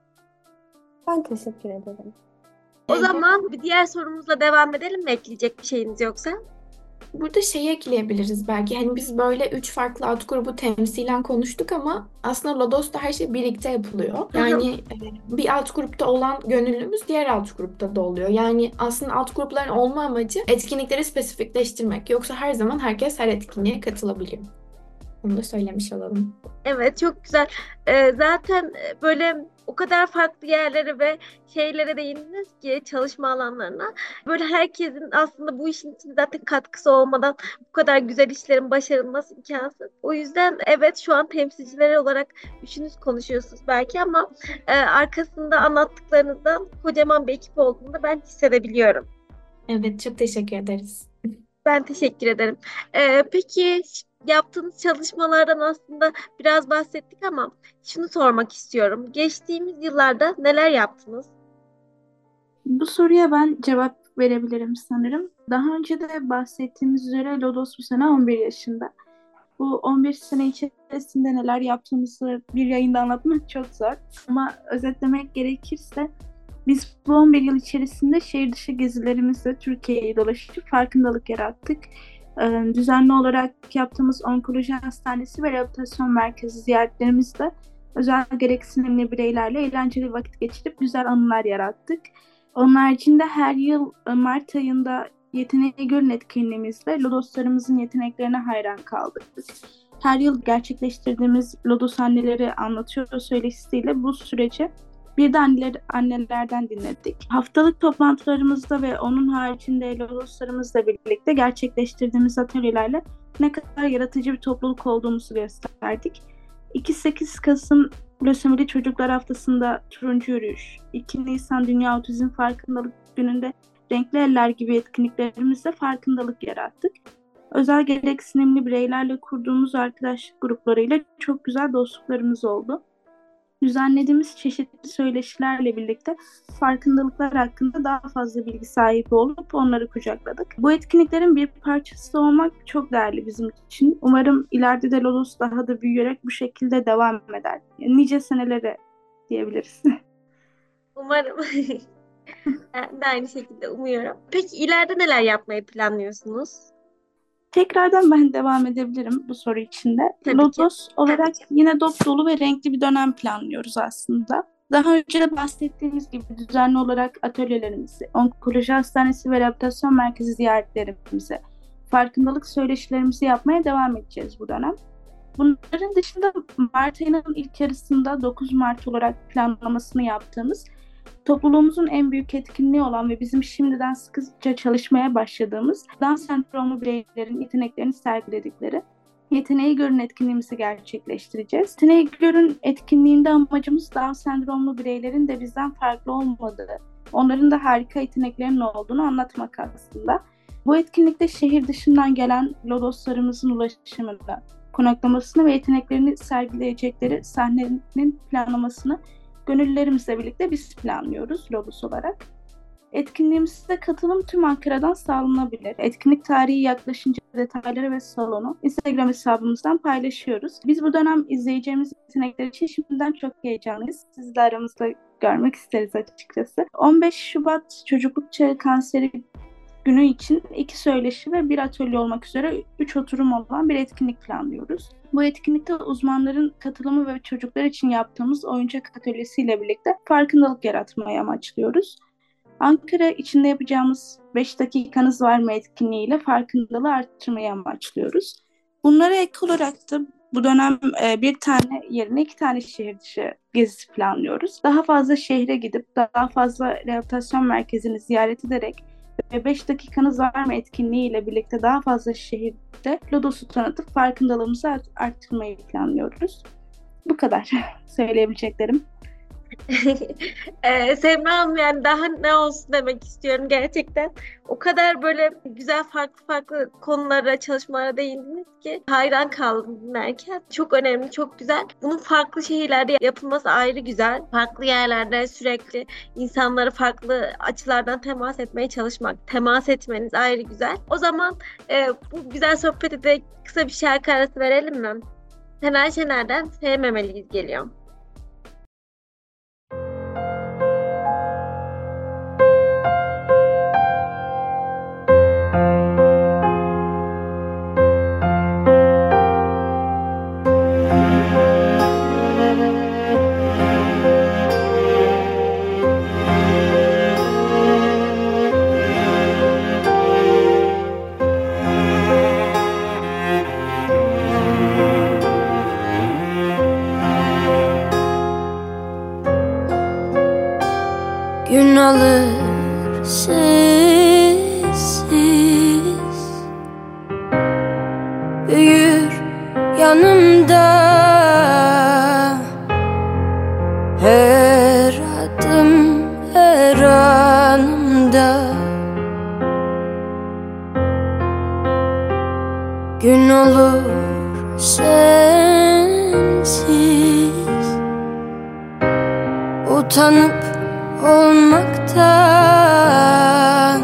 Ben teşekkür ederim. O zaman bir diğer sorumuzla devam edelim mi? Ekleyecek bir şeyiniz yoksa? Burada şey ekleyebiliriz belki. Hani biz böyle 3 farklı alt grubu temsilen konuştuk ama aslında Lodos'ta her şey birlikte yapılıyor. Yani bir alt grupta olan gönüllümüz diğer alt grupta da oluyor. Yani aslında alt grupların olma amacı etkinlikleri spesifikleştirmek. Yoksa her zaman herkes her etkinliğe katılabiliyor. Bunu da söylemiş olalım. Evet, çok güzel. Zaten böyle o kadar farklı yerlere ve şeylere değindiniz ki, çalışma alanlarına. Böyle herkesin aslında bu işin içinde zaten katkısı olmadan bu kadar güzel işlerin başarılması imkansız. O yüzden evet, şu an temsilciler olarak üçünüz konuşuyorsunuz belki ama arkasında anlattıklarınızdan kocaman bir ekip olduğunu da ben hissedebiliyorum. Evet, çok teşekkür ederiz. Ben teşekkür ederim. Peki yaptığınız çalışmalardan aslında biraz bahsettik ama şunu sormak istiyorum. Geçtiğimiz yıllarda neler yaptınız? Bu soruya ben cevap verebilirim sanırım. Daha önce de bahsettiğimiz üzere Lodos bu sene 11 yaşında. Bu 11 sene içerisinde neler yaptığımızı bir yayında anlatmak çok zor. Ama özetlemek gerekirse biz bu 11 yıl içerisinde şehir dışı gezilerimizle Türkiye'yi dolaşıp farkındalık yarattık. Düzenli olarak yaptığımız onkoloji hastanesi ve rehabilitasyon merkezi ziyaretlerimizle özel gereksinimli bireylerle eğlenceli vakit geçirip güzel anılar yarattık. Onun haricinde her yıl Mart ayında Yeteneği Görün etkinliğimizle Lodoslarımızın yeteneklerine hayran kaldık. Her yıl gerçekleştirdiğimiz Lodos Anneleri Anlatıyor söyleşisiyle bu süreci bir de annelerden dinledik. Haftalık toplantılarımızda ve onun haricinde Lodoslarımızla birlikte gerçekleştirdiğimiz atölyelerle ne kadar yaratıcı bir topluluk olduğumuzu gösterdik. 2-8 Kasım Lösemili Çocuklar Haftası'nda turuncu yürüyüş, 2 Nisan Dünya Otizm Farkındalık Günü'nde renkli eller gibi etkinliklerimizle farkındalık yarattık. Özel gereksinimli bireylerle kurduğumuz arkadaşlık gruplarıyla çok güzel dostluklarımız oldu. Düzenlediğimiz çeşitli söyleşilerle birlikte farkındalıklar hakkında daha fazla bilgi sahibi olup onları kucakladık. Bu etkinliklerin bir parçası olmak çok değerli bizim için. Umarım ileride de Lodos daha da büyüyerek bu şekilde devam eder. Nice senelere diyebiliriz. Umarım. Ben de aynı şekilde umuyorum. Peki ileride neler yapmayı planlıyorsunuz? Tekrardan ben devam edebilirim bu soru içinde. Tabii ki. Lodos olarak yine dop dolu ve renkli bir dönem planlıyoruz aslında. Daha önce de bahsettiğimiz gibi düzenli olarak atölyelerimizi, onkoloji hastanesi ve rehabilitasyon merkezi ziyaretlerimizi, farkındalık söyleşilerimizi yapmaya devam edeceğiz bu dönem. Bunların dışında Mart ayının ilk yarısında 9 Mart olarak planlamasını yaptığımız topluluğumuzun en büyük etkinliği olan ve bizim şimdiden sıkıca çalışmaya başladığımız Down sendromlu bireylerin yeteneklerini sergiledikleri Yeteneği Görün etkinliğimizi gerçekleştireceğiz. Yeteneği Görün etkinliğinde amacımız Down sendromlu bireylerin de bizden farklı olmadığı, onların da harika yeteneklerinin olduğunu anlatmak aslında. Bu etkinlikte şehir dışından gelen Lodoslarımızın ulaşımını, konaklamasını ve yeteneklerini sergileyecekleri sahnenin planlamasını gönüllülerimizle birlikte biz planlıyoruz Lodos olarak. Etkinliğimize katılım tüm Ankara'dan sağlanabilir. Etkinlik tarihi yaklaşınca detayları ve salonu Instagram hesabımızdan paylaşıyoruz. Biz bu dönem izleyeceğimiz yetenekler için şimdiden çok heyecanlıyız. Sizi de aramızda görmek isteriz açıkçası. 15 Şubat Çocukluk Çağı Kanseri Günü için 2 söyleşi ve 1 atölye olmak üzere 3 oturum olan bir etkinlik planlıyoruz. Bu etkinlikte uzmanların katılımı ve çocuklar için yaptığımız oyuncak atölyesiyle birlikte farkındalık yaratmayı amaçlıyoruz. Ankara içinde yapacağımız 5 dakikanız var mı etkinliğiyle farkındalığı arttırmayı amaçlıyoruz. Bunlara ek olarak da bu dönem bir tane yerine 2 tane şehir dışı gezisi planlıyoruz. Daha fazla şehre gidip daha fazla rehabilitasyon merkezini ziyaret ederek ve 5 dakikanız var mı etkinliğiyle birlikte daha fazla şehirde Lodos'u tanıtıp farkındalığımızı arttırmayı planlıyoruz. Bu kadar söyleyebileceklerim. Semra Hanım, yani daha ne olsun demek istiyorum gerçekten. O kadar böyle güzel farklı farklı konulara, çalışmalara değindiniz ki hayran kaldım dinlerken. Çok önemli, çok güzel. Bunun farklı şehirlerde yapılması ayrı güzel. Farklı yerlerde sürekli insanlara farklı açılardan temas etmeye çalışmak, temas etmeniz ayrı güzel. O zaman bu güzel sohbete de kısa bir şarkı arası verelim mi? Senar Şener'den Sevmemeliyiz geliyor. Gün alır sessiz, büyür yanımda, her adım her anımda. Gün olur sensiz, utanıp olmaktan,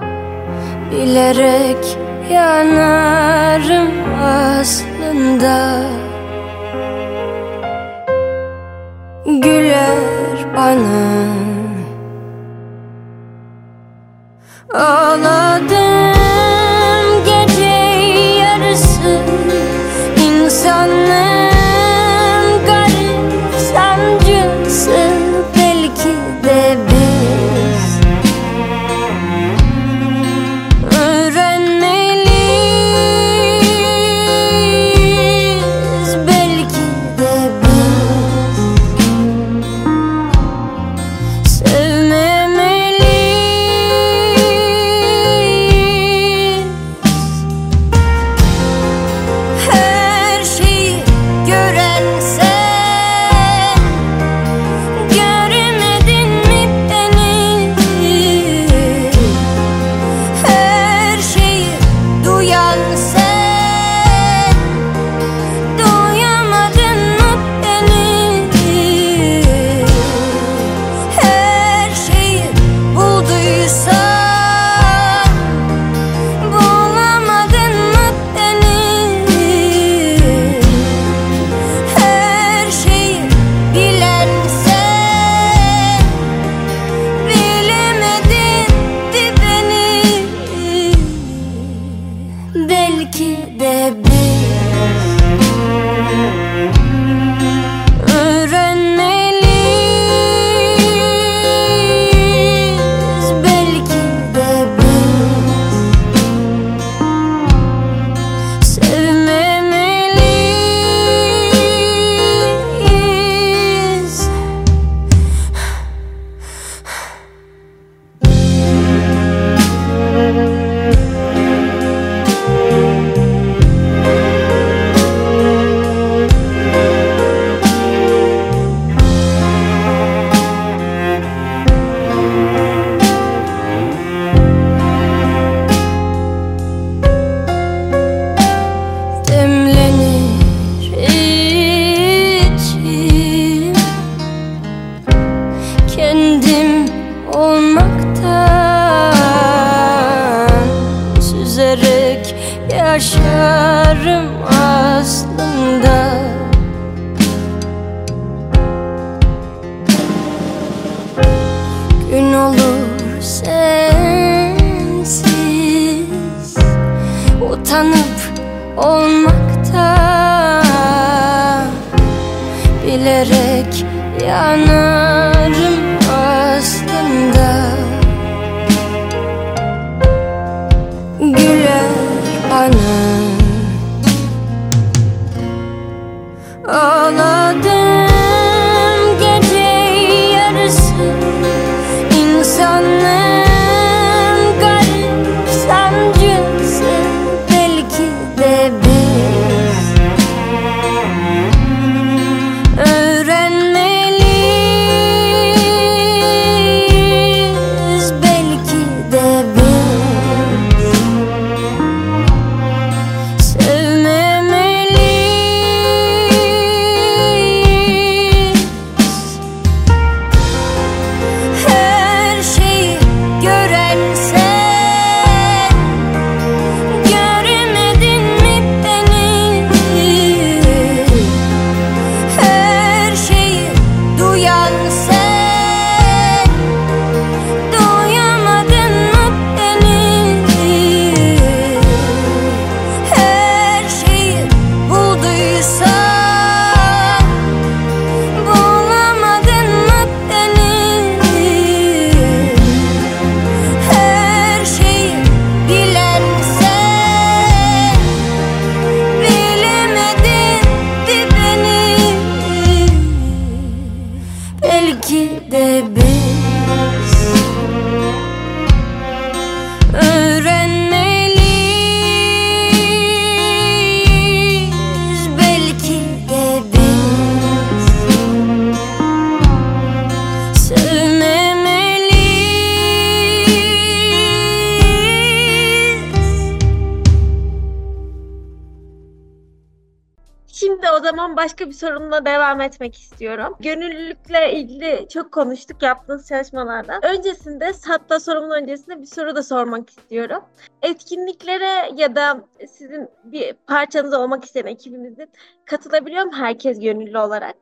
bilerek yanarım aslında. Güler bana, ağladım gece yarısı, insanlığın garip sancısı. Belki de biz öğrenmeliyiz. Belki de biz sevmemeliyiz. Her şeyi gören sen, göremedin mi beni? Her şeyi duyan sen, duyamadın mı beni? Her şeyi bulduysan, bulamadın mı beni? Her şeyi bilen sen, bilemedin mi beni? Belki de biz öğrenmeliyiz. Belki de biz sevmemeliyiz. Demlenir içim, kendim olmaktan, süzerek yaşarım aslında. Gün olur sensiz, utanıp olmaktan, bilerek yanarım aslında. Güler bana, ağladım gece yarısı, insanlığın garip sancısı. Belki de biz öğrenmeliyiz. zaman başka bir sorunla devam etmek istiyorum. Gönüllülükle ilgili çok konuştuk yaptığınız çalışmalardan. Öncesinde, hatta sorumun öncesinde bir soru da sormak istiyorum. Etkinliklere ya da sizin bir parçanız olmak isteyen ekibimizin katılabiliyor mu herkes gönüllü olarak?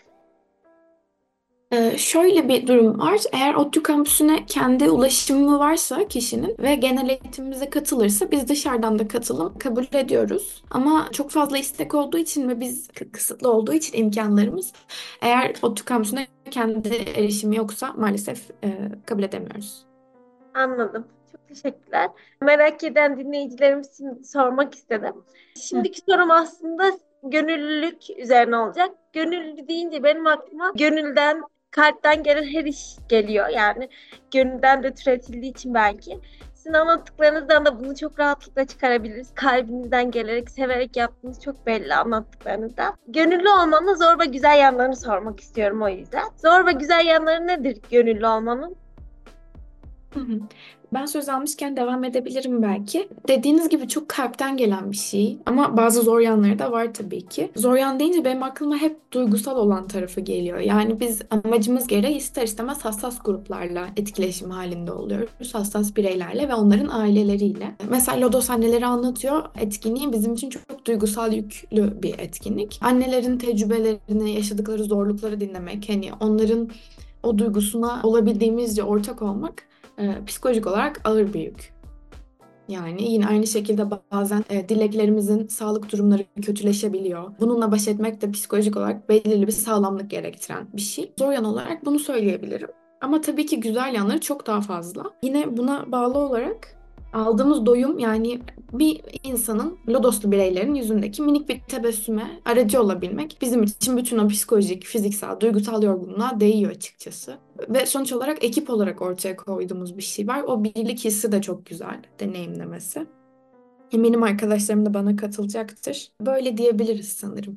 Şöyle bir durum var. Eğer ODTÜ kampüsüne kendi ulaşımı varsa kişinin ve genel eğitimimize katılırsa biz dışarıdan da katılım kabul ediyoruz. Ama çok fazla istek olduğu için ve biz kısıtlı olduğu için imkanlarımız, eğer ODTÜ kampüsüne kendi erişimi yoksa maalesef kabul edemiyoruz. Anladım. Çok teşekkürler. Merak eden dinleyicilerimiz için sormak istedim. Hı. Şimdiki sorum aslında gönüllülük üzerine olacak. Gönüllü deyince benim aklıma gönülden, kalpten gelen her iş geliyor. Yani gönülden de türetildiği için belki. Sizin anlattıklarınızdan da bunu çok rahatlıkla çıkarabiliriz. Kalbinizden gelerek, severek yaptığınız çok belli anlattıklarınızda. Gönüllü olmanın zor ve güzel yanlarını sormak istiyorum o yüzden. Zor ve güzel yanları nedir gönüllü olmanın? Hı hı. Ben söz almışken devam edebilirim belki. Dediğiniz gibi çok kalpten gelen bir şey ama bazı zor yanları da var tabii ki. Zor yan deyince benim aklıma hep duygusal olan tarafı geliyor. Yani biz amacımız gereği ister istemez hassas gruplarla etkileşim halinde oluyoruz. Hassas bireylerle ve onların aileleriyle. Mesela Lodos Anneleri anlatıyor. Etkinliği bizim için çok duygusal yüklü bir etkinlik. Annelerin tecrübelerini, yaşadıkları zorlukları dinlemek, hani onların o duygusuna olabildiğimizce ortak olmak psikolojik olarak ağır bir yük. Yani yine aynı şekilde bazen dileklerimizin sağlık durumları kötüleşebiliyor. Bununla baş etmek de psikolojik olarak belirli bir sağlamlık gerektiren bir şey. Zor yan olarak bunu söyleyebilirim. Ama tabii ki güzel yanları çok daha fazla. Yine buna bağlı olarak aldığımız doyum, yani bir insanın, Lodoslu bireylerin yüzündeki minik bir tebessüme aracı olabilmek bizim için bütün o psikolojik, fiziksel, duygusal yorgunluğa değiyor açıkçası. Ve sonuç olarak ekip olarak ortaya koyduğumuz bir şey var. O birlik hissi de çok güzel deneyimlemesi. Eminim arkadaşlarım da bana katılacaktır. Böyle diyebiliriz sanırım.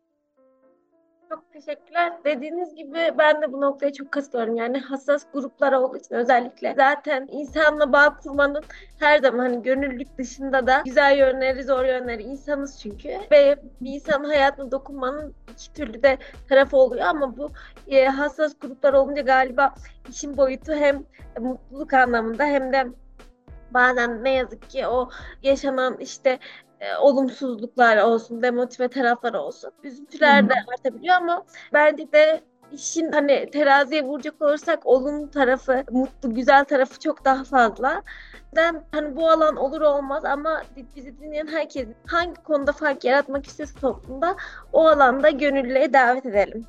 Çok teşekkürler. Dediğiniz gibi ben de bu noktaya çok katılıyorum. Yani hassas gruplar olduğu için özellikle zaten insanla bağ kurmanın her zaman hani gönüllülük dışında da güzel yönleri, zor yönleri insanız çünkü. Ve bir insanın hayatına dokunmanın iki türlü de tarafı oluyor ama bu hassas gruplar olunca galiba işin boyutu hem mutluluk anlamında hem de bazen ne yazık ki o yaşanan işte olumsuzluklar olsun, demotive taraflar olsun, Hı üzüntüler hı. de artabiliyor ama bence de işin hani teraziye vuracak olursak olumlu tarafı, mutlu, güzel tarafı çok daha fazla. Ben hani bu alan olur olmaz ama bizi dinleyen herkesin hangi konuda fark yaratmak istiyorsa toplumda o alanda gönüllüye davet edelim.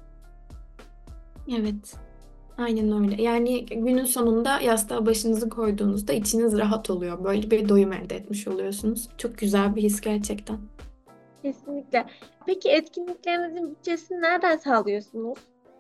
Evet. Aynen öyle. Yani günün sonunda yastığa başınızı koyduğunuzda içiniz rahat oluyor. Böyle bir doyum elde etmiş oluyorsunuz. Çok güzel bir his gerçekten. Kesinlikle. Peki etkinliklerinizin bütçesini nereden sağlıyorsunuz?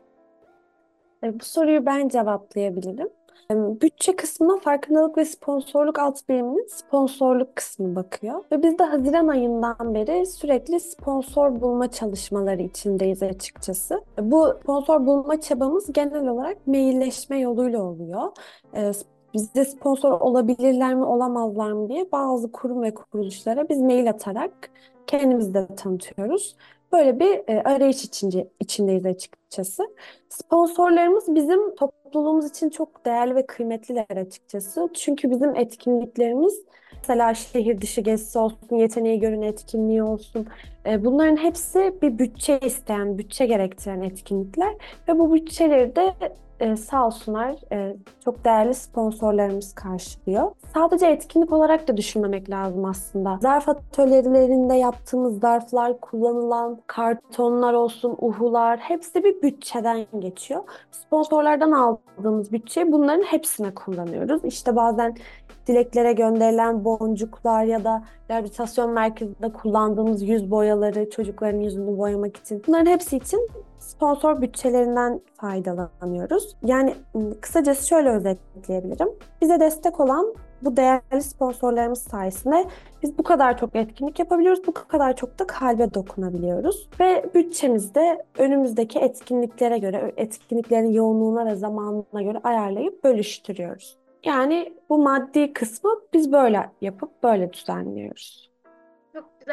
Bu soruyu ben cevaplayabilirim. Bütçe kısmına farkındalık ve sponsorluk alt biriminin sponsorluk kısmı bakıyor. Ve biz de Haziran ayından beri sürekli sponsor bulma çalışmaları içindeyiz açıkçası. Bu sponsor bulma çabamız genel olarak mailleşme yoluyla oluyor. E, Bize sponsor olabilirler mi, olamazlar mı diye bazı kurum ve kuruluşlara biz mail atarak kendimizi de tanıtıyoruz. Böyle bir arayış içindeyiz açıkçası. Sponsorlarımız bizim topluluğumuz için çok değerli ve kıymetliler açıkçası. Çünkü bizim etkinliklerimiz, mesela şehir dışı gezisi olsun, yeteneği görün etkinliği olsun. Bunların hepsi bir bütçe isteyen, bütçe gerektiren etkinlikler. Ve bu bütçeleri de sağ olsunlar çok değerli sponsorlarımız karşılıyor. Sadece etkinlik olarak da düşünmemek lazım aslında. Zarf atölyelerinde yaptığımız zarflar, kullanılan kartonlar olsun, uhular, hepsi bir bütçeden geçiyor. Sponsorlardan aldığımız bütçeyi bunların hepsine kullanıyoruz. İşte bazen dileklere gönderilen boncuklar ya da rehabilitasyon merkezinde kullandığımız yüz boyaları, çocukların yüzünü boyamak için. Bunların hepsi için sponsor bütçelerinden faydalanıyoruz. Yani kısacası şöyle özetleyebilirim. Bize destek olan bu değerli sponsorlarımız sayesinde biz bu kadar çok etkinlik yapabiliyoruz, bu kadar çok da kalbe dokunabiliyoruz. Ve bütçemizi de önümüzdeki etkinliklere göre, etkinliklerin yoğunluğuna ve zamanına göre ayarlayıp bölüştürüyoruz. Yani bu maddi kısmı biz böyle yapıp böyle düzenliyoruz. Çok güzel.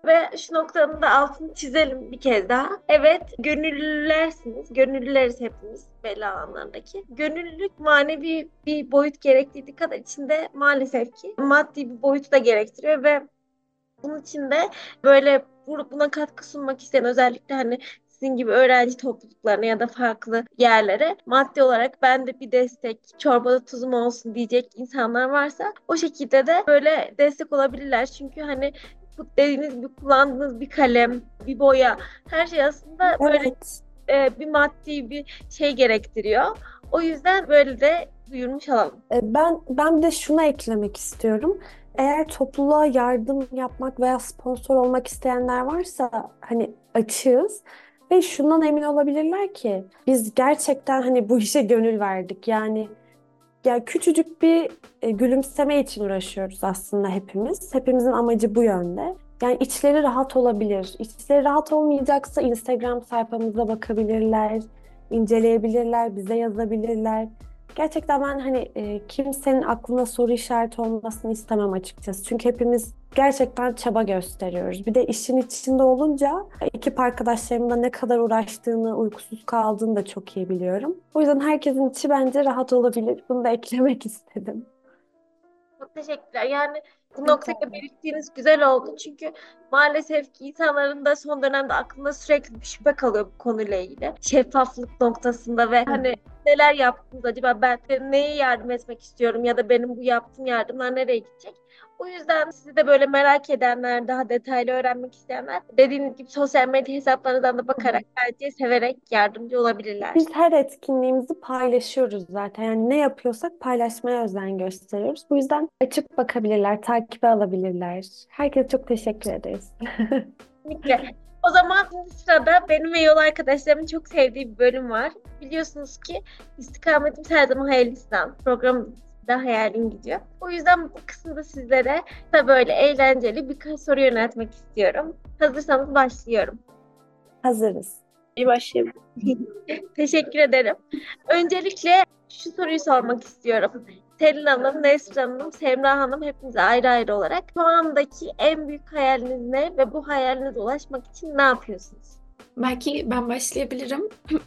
Ve şu noktanın da altını çizelim bir kez daha. Evet, gönüllülersiniz. Gönüllüleriz hepimiz belli alanlardaki. Gönüllülük manevi bir boyut gerektirdiği kadar içinde maalesef ki maddi bir boyutu da gerektiriyor ve bunun için de böyle buna katkı sunmak isteyen özellikle hani sizin gibi öğrenci topluluklarına ya da farklı yerlere maddi olarak ben de bir destek, çorbada tuzum olsun diyecek insanlar varsa o şekilde de böyle destek olabilirler. Çünkü hani bu dediğiniz gibi kullandığınız bir kalem, bir boya her şey aslında böyle Evet. bir maddi bir şey gerektiriyor. O yüzden böyle de duyurmuş olalım. Ben bir de şuna eklemek istiyorum. Eğer topluluğa yardım yapmak veya sponsor olmak isteyenler varsa hani açığız ve şundan emin olabilirler ki biz gerçekten hani bu işe gönül verdik. Yani ya küçücük bir gülümseme için uğraşıyoruz aslında hepimiz. Hepimizin amacı bu yönde. Yani içleri rahat olabilir. İçleri rahat olmayacaksa Instagram sayfamıza bakabilirler, inceleyebilirler, bize yazabilirler. Gerçekten ben hani kimsenin aklına soru işareti olmasını istemem açıkçası. Çünkü hepimiz gerçekten çaba gösteriyoruz. Bir de işin içinde olunca ekip arkadaşlarımın da ne kadar uğraştığını, uykusuz kaldığını da çok iyi biliyorum. O yüzden herkesin içi bence rahat olabilir. Bunu da eklemek istedim. Çok teşekkürler. Yani bu Rica noktaya ederim. belirttiğiniz güzel oldu. Çünkü maalesef ki insanların da son dönemde aklında sürekli bir şüphe kalıyor bu konuyla ilgili. Şeffaflık noktasında ve Hı hı. hani neler yaptınız acaba ben de neye yardım etmek istiyorum ya da benim bu yaptığım yardımlar nereye gidecek? O yüzden sizi de böyle merak edenler, daha detaylı öğrenmek isteyenler dediğiniz gibi sosyal medya hesaplarınızdan da Hı hı. bakarak bence severek yardımcı olabilirler. Biz her etkinliğimizi paylaşıyoruz zaten. Yani ne yapıyorsak paylaşmaya özen gösteriyoruz. Bu yüzden açıp bakabilirler, takibe alabilirler. Herkese çok teşekkür ederiz. Kesinlikle. O zaman şimdi sırada benim ve yol arkadaşlarımın çok sevdiği bir bölüm var. Biliyorsunuz ki istikametim her zaman hayırlısından. Programın da hayalin gidiyor. O yüzden bu kısımda sizlere da böyle eğlenceli birkaç soru yöneltmek istiyorum. Hazırsanız başlıyorum. Hazırız. İyi başlayalım. Teşekkür ederim. Öncelikle şu soruyu sormak istiyorum. Selin Hanım, Nesrin Hanım, Semra Hanım hepinize ayrı ayrı olarak şu andaki en büyük hayaliniz ne ve bu hayalinize ulaşmak için ne yapıyorsunuz? Belki ben başlayabilirim.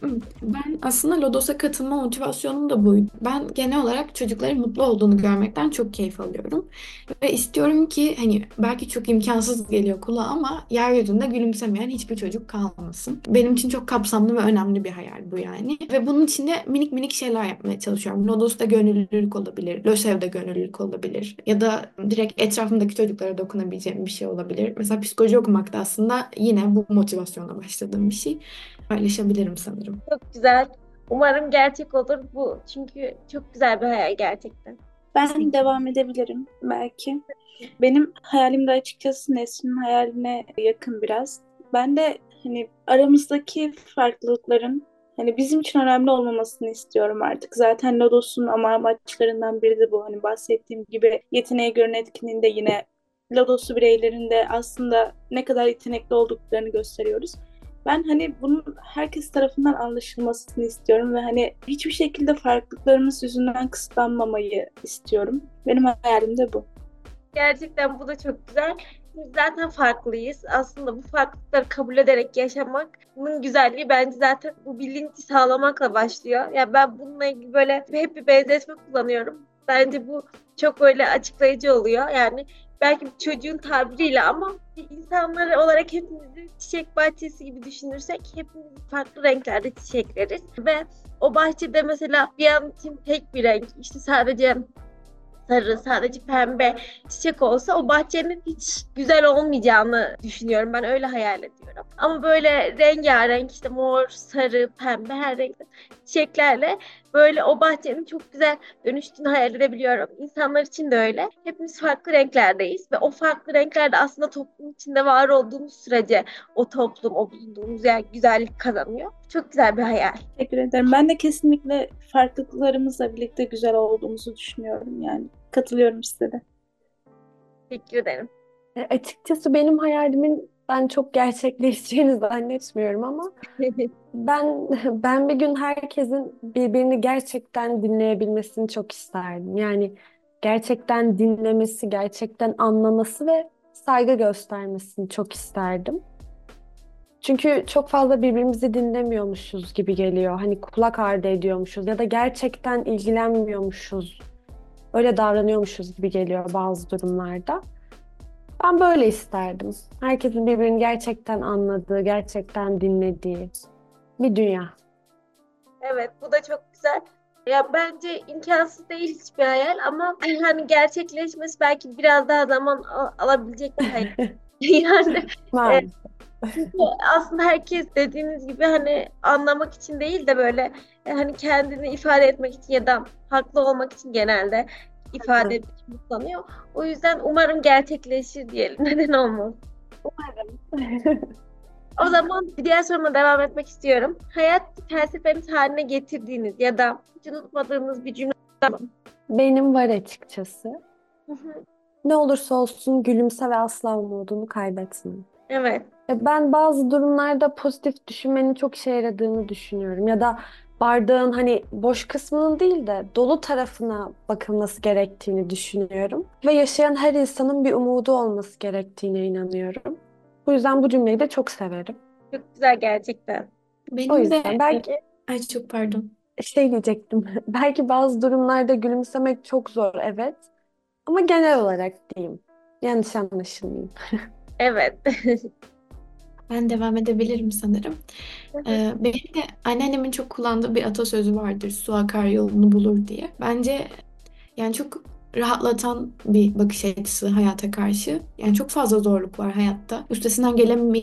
Ben aslında Lodos'a katılma motivasyonum da buydu. Ben genel olarak çocukların mutlu olduğunu görmekten çok keyif alıyorum. Ve istiyorum ki hani belki çok imkansız geliyor kulağa ama yeryüzünde gülümsemeyen hiçbir çocuk kalmasın. Benim için çok kapsamlı ve önemli bir hayal bu yani. Ve bunun için de minik minik şeyler yapmaya çalışıyorum. Lodos'ta gönüllülük olabilir, LÖSEV'de gönüllülük olabilir ya da direkt etrafımdaki çocuklara dokunabileceğim bir şey olabilir. Mesela psikoloji okumak da aslında yine bu motivasyonla başladığım bir şey. Paylaşabilirim sanırım. Çok güzel. Umarım gerçek olur bu. Çünkü çok güzel bir hayal gerçekten. Ben devam edebilirim belki. Benim hayalim de açıkçası Nesrin'in hayaline yakın biraz. Ben de hani aramızdaki farklılıkların hani bizim için önemli olmamasını istiyorum artık. Zaten Lodos'un ama amaçlarından biri de bu. Hani bahsettiğim gibi yeteneğe göre etkinliğinde yine Lodos'u bireylerin de aslında ne kadar yetenekli olduklarını gösteriyoruz. Ben hani bunun herkes tarafından anlaşılmasını istiyorum ve hani hiçbir şekilde farklılıklarımız yüzünden kısıtlanmamayı istiyorum. Benim hayalim de bu. Gerçekten bu da çok güzel. Biz zaten farklıyız. Aslında bu farklılıkları kabul ederek yaşamanın güzelliği bence zaten bu bilinci sağlamakla başlıyor. Ya ben bununla ilgili böyle hep bir benzetme kullanıyorum. Bence bu çok böyle açıklayıcı oluyor. Yani belki bir çocuğun tabiriyle ama insanlar olarak hepimizi çiçek bahçesi gibi düşünürsek hepimiz farklı renklerde çiçekleriz. Ve o bahçede mesela bir an için tek bir renk işte sadece sarı, sadece pembe çiçek olsa o bahçenin hiç güzel olmayacağını düşünüyorum. Ben öyle hayal ediyorum. Ama böyle rengarenk işte mor, sarı, pembe her renkte çiçeklerle böyle o bahçenin çok güzel dönüştüğünü hayal edebiliyorum. İnsanlar için de öyle. Hepimiz farklı renklerdeyiz ve o farklı renklerde aslında toplum içinde var olduğumuz sürece o toplum, o bulunduğumuz yer güzellik kazanıyor. Çok güzel bir hayal. Teşekkür ederim. Ben de kesinlikle farklılıklarımızla birlikte güzel olduğumuzu düşünüyorum yani. Katılıyorum size de. Teşekkür ederim. Açıkçası benim hayalimin ben çok gerçekleşeceğini zannetmiyorum ama ben ben bir gün herkesin birbirini gerçekten dinleyebilmesini çok isterdim. Yani gerçekten dinlemesi, gerçekten anlaması ve saygı göstermesini çok isterdim. Çünkü çok fazla birbirimizi dinlemiyormuşuz gibi geliyor. Hani kulak ardı ediyormuşuz ya da gerçekten ilgilenmiyormuşuz. Öyle davranıyormuşuz gibi geliyor bazı durumlarda. Ben böyle isterdim. Herkesin birbirini gerçekten anladığı, gerçekten dinlediği bir dünya. Evet, bu da çok güzel. Ya bence imkansız değil hiçbir hayal ama hani gerçekleşmesi belki biraz daha zaman alabilecek bir hayal. Yani e, Maalesef. çünkü aslında herkes dediğiniz gibi hani anlamak için değil de böyle hani kendini ifade etmek için ya da haklı olmak için genelde ifade etmek için kullanıyor. O yüzden umarım gerçekleşir diyelim. Neden olmaz? O zaman bir diğer soruma devam etmek istiyorum. Hayat felsefeniz haline getirdiğiniz ya da hiç unutmadığınız bir cümle var mı? Benim var açıkçası. Hı hı. Ne olursa olsun gülümse ve asla umudunu kaybetme. Evet, Ben bazı durumlarda pozitif düşünmenin çok işe yaradığını düşünüyorum. Ya da bardağın hani boş kısmının değil de dolu tarafına bakılması gerektiğini düşünüyorum. Ve yaşayan her insanın bir umudu olması gerektiğine inanıyorum. Bu yüzden bu cümleyi de çok severim. çok güzel gerçekten. O Benim de yüzden belki ay çok pardon. şey diyecektim. Belki bazı durumlarda gülümsemek çok zor, evet. Ama genel olarak diyeyim. Yanlış anlaşılmayayım. Evet. Ben devam edebilirim sanırım. Benim de anneannemin çok kullandığı bir atasözü vardır. Su akar yolunu bulur diye. Bence yani çok rahatlatan bir bakış açısı hayata karşı. Yani çok fazla zorluk var hayatta. Üstesinden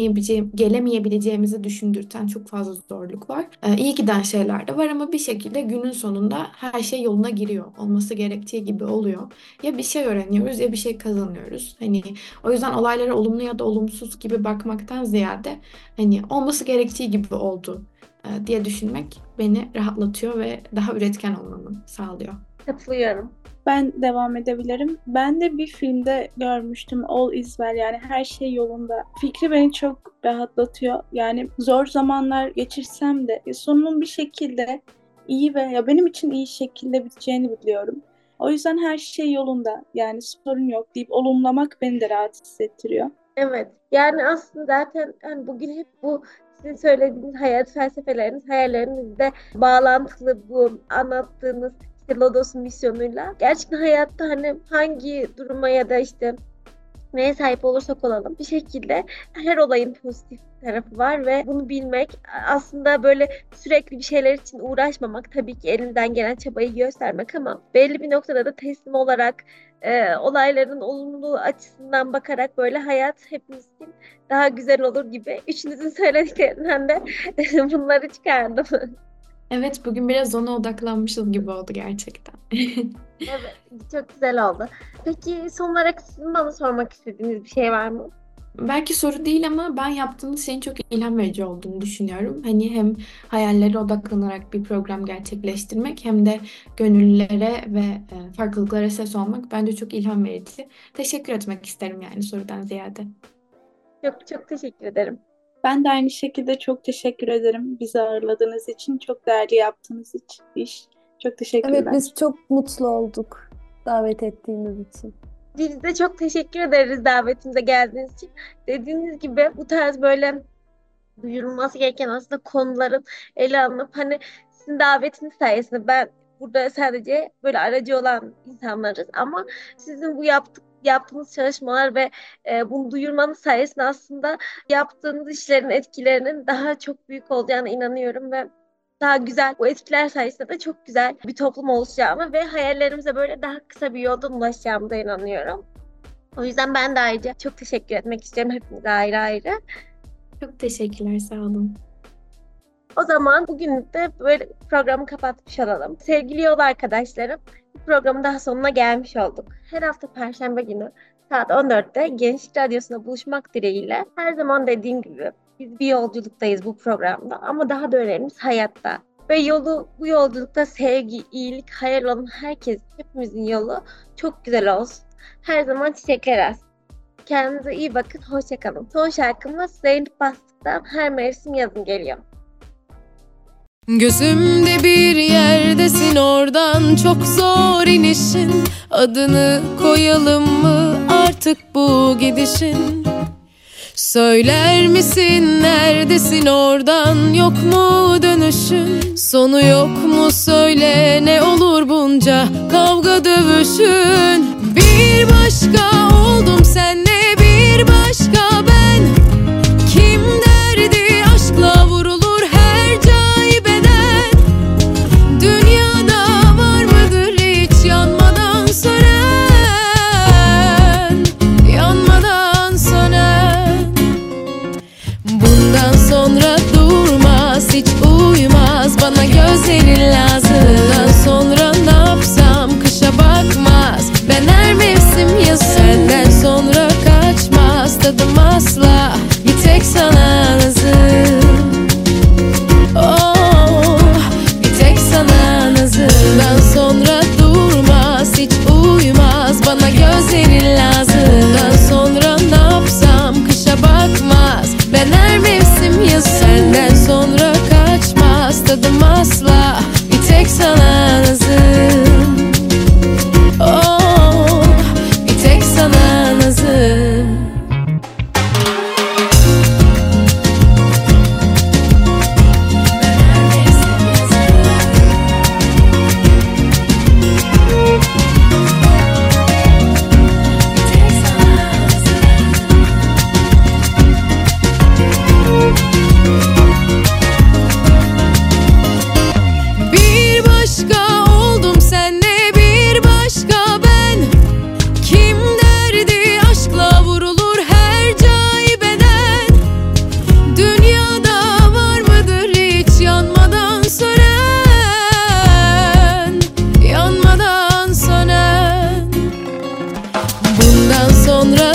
gelemeyeceğimizi düşündürten çok fazla zorluk var. İyi giden şeyler de var ama bir şekilde günün sonunda her şey yoluna giriyor. Olması gerektiği gibi oluyor. Ya bir şey öğreniyoruz ya bir şey kazanıyoruz. Hani o yüzden olaylara olumlu ya da olumsuz gibi bakmaktan ziyade hani olması gerektiği gibi oldu diye düşünmek beni rahatlatıyor ve daha üretken olmamı sağlıyor. Katılıyorum. Ben devam edebilirim. Ben de bir filmde görmüştüm All is well, yani her şey yolunda. Fikri beni çok rahatlatıyor. Yani zor zamanlar geçirsem de sonunun bir şekilde iyi ve ya benim için iyi şekilde biteceğini biliyorum. O yüzden her şey yolunda, yani sorun yok deyip olumlamak beni de rahat hissettiriyor. Evet. Yani aslında zaten hani bugün hep bu sizin söylediğiniz hayat felsefeleriniz, hayallerinizle bağlantılı bu anlattığınız işte Lodos'un misyonuyla. Gerçekten hayatta hani hangi duruma ya da işte neye sahip olursak olalım bir şekilde her olayın pozitif tarafı var ve bunu bilmek aslında böyle sürekli bir şeyler için uğraşmamak tabii ki elinden gelen çabayı göstermek ama belli bir noktada da teslim olarak olayların olumlu açısından bakarak böyle hayat hepimiz için daha güzel olur gibi. Üçünüzün söylediklerinden de bunları çıkardım. Evet, bugün biraz ona odaklanmışız gibi oldu gerçekten. Evet, çok güzel oldu. Peki son olarak sizin bana sormak istediğiniz bir şey var mı? Belki soru değil ama ben yaptığımız şeyin çok ilham verici olduğunu düşünüyorum. Hani hem hayallere odaklanarak bir program gerçekleştirmek hem de gönüllülere ve farklılıklara ses olmak bence çok ilham verici. Teşekkür etmek isterim yani sorudan ziyade. Çok çok teşekkür ederim. Ben de aynı şekilde çok teşekkür ederim bizi ağırladığınız için, çok değerli yaptığınız iş. Çok Evet, teşekkürler. biz çok mutlu olduk davet ettiğiniz için. Biz de çok teşekkür ederiz davetimize geldiğiniz için. Dediğiniz gibi bu tarz böyle duyurulması gereken aslında konuların ele alınıp hani sizin davetiniz sayesinde ben burada sadece böyle aracı olan insanlarız ama sizin bu yaptığınız çalışmalar ve bunu duyurmanız sayesinde aslında yaptığınız işlerin etkilerinin daha çok büyük olacağına inanıyorum ve daha güzel bu etkiler sayesinde de çok güzel bir toplum oluşacağına ve hayallerimize böyle daha kısa bir yoldan ulaşacağımıza inanıyorum. O yüzden ben de ayrıca çok teşekkür etmek istiyorum hepinize ayrı ayrı. Çok teşekkürler, sağ olun. O zaman bugün de böyle programı kapatmış olalım. Sevgili yol arkadaşlarım, bu programın daha sonuna gelmiş olduk. Her hafta Perşembe günü saat 14'te Gençlik Radyosu'nda buluşmak dileğiyle her zaman dediğim gibi biz bir yolculuktayız bu programda ama daha da önemlisi hayatta. Ve bu yolculukta sevgi, iyilik, hayal olan herkes, hepimizin yolu çok güzel olsun. Her zaman çiçekler az. Kendinize iyi bakın, hoşça kalın. Son şarkımız Zeynep Bastık'tan Her Mevsim Yazın geliyor. Gözümde bir yerdesin, oradan çok zor inişin. Adını koyalım mı artık artık bu gidişin? Söyler misin neredesin, oradan yok mu dönüşün? Sonu yok mu söyle, ne olur bunca kavga dövüşün? Bir başka oldum senle, bir başka ben. Kim derdi aşkla vurulur her caibeden? Dünyada var mıdır hiç yanmadan sönen, yanmadan sönen? Bundan sonra durmaz, hiç uymaz, bana gözlerin lazım. Bundan sonra ne yapsam kışa bakmaz, ben her mevsim yazım. Senden sonra kaçmaz tadım asla, bir tek sana nazım. Oh, bir tek sana nazım. Bundan sonra durmaz, hiç uymaz, bana gözlerin lazım. Bundan sonra ne yapsam kışa bakmaz, ben her mevsim yazım. Senden sonra kaçmaz tadım asla, bir tek sana nazım. Oh, bir tek sana nazım. Bir başka oldum senle, bir başka ben. Kim derdi aşkla vurulur her caibeden? Dünyada var mıdır hiç yanmadan sönen, yanmadan sönen? Bundan sonra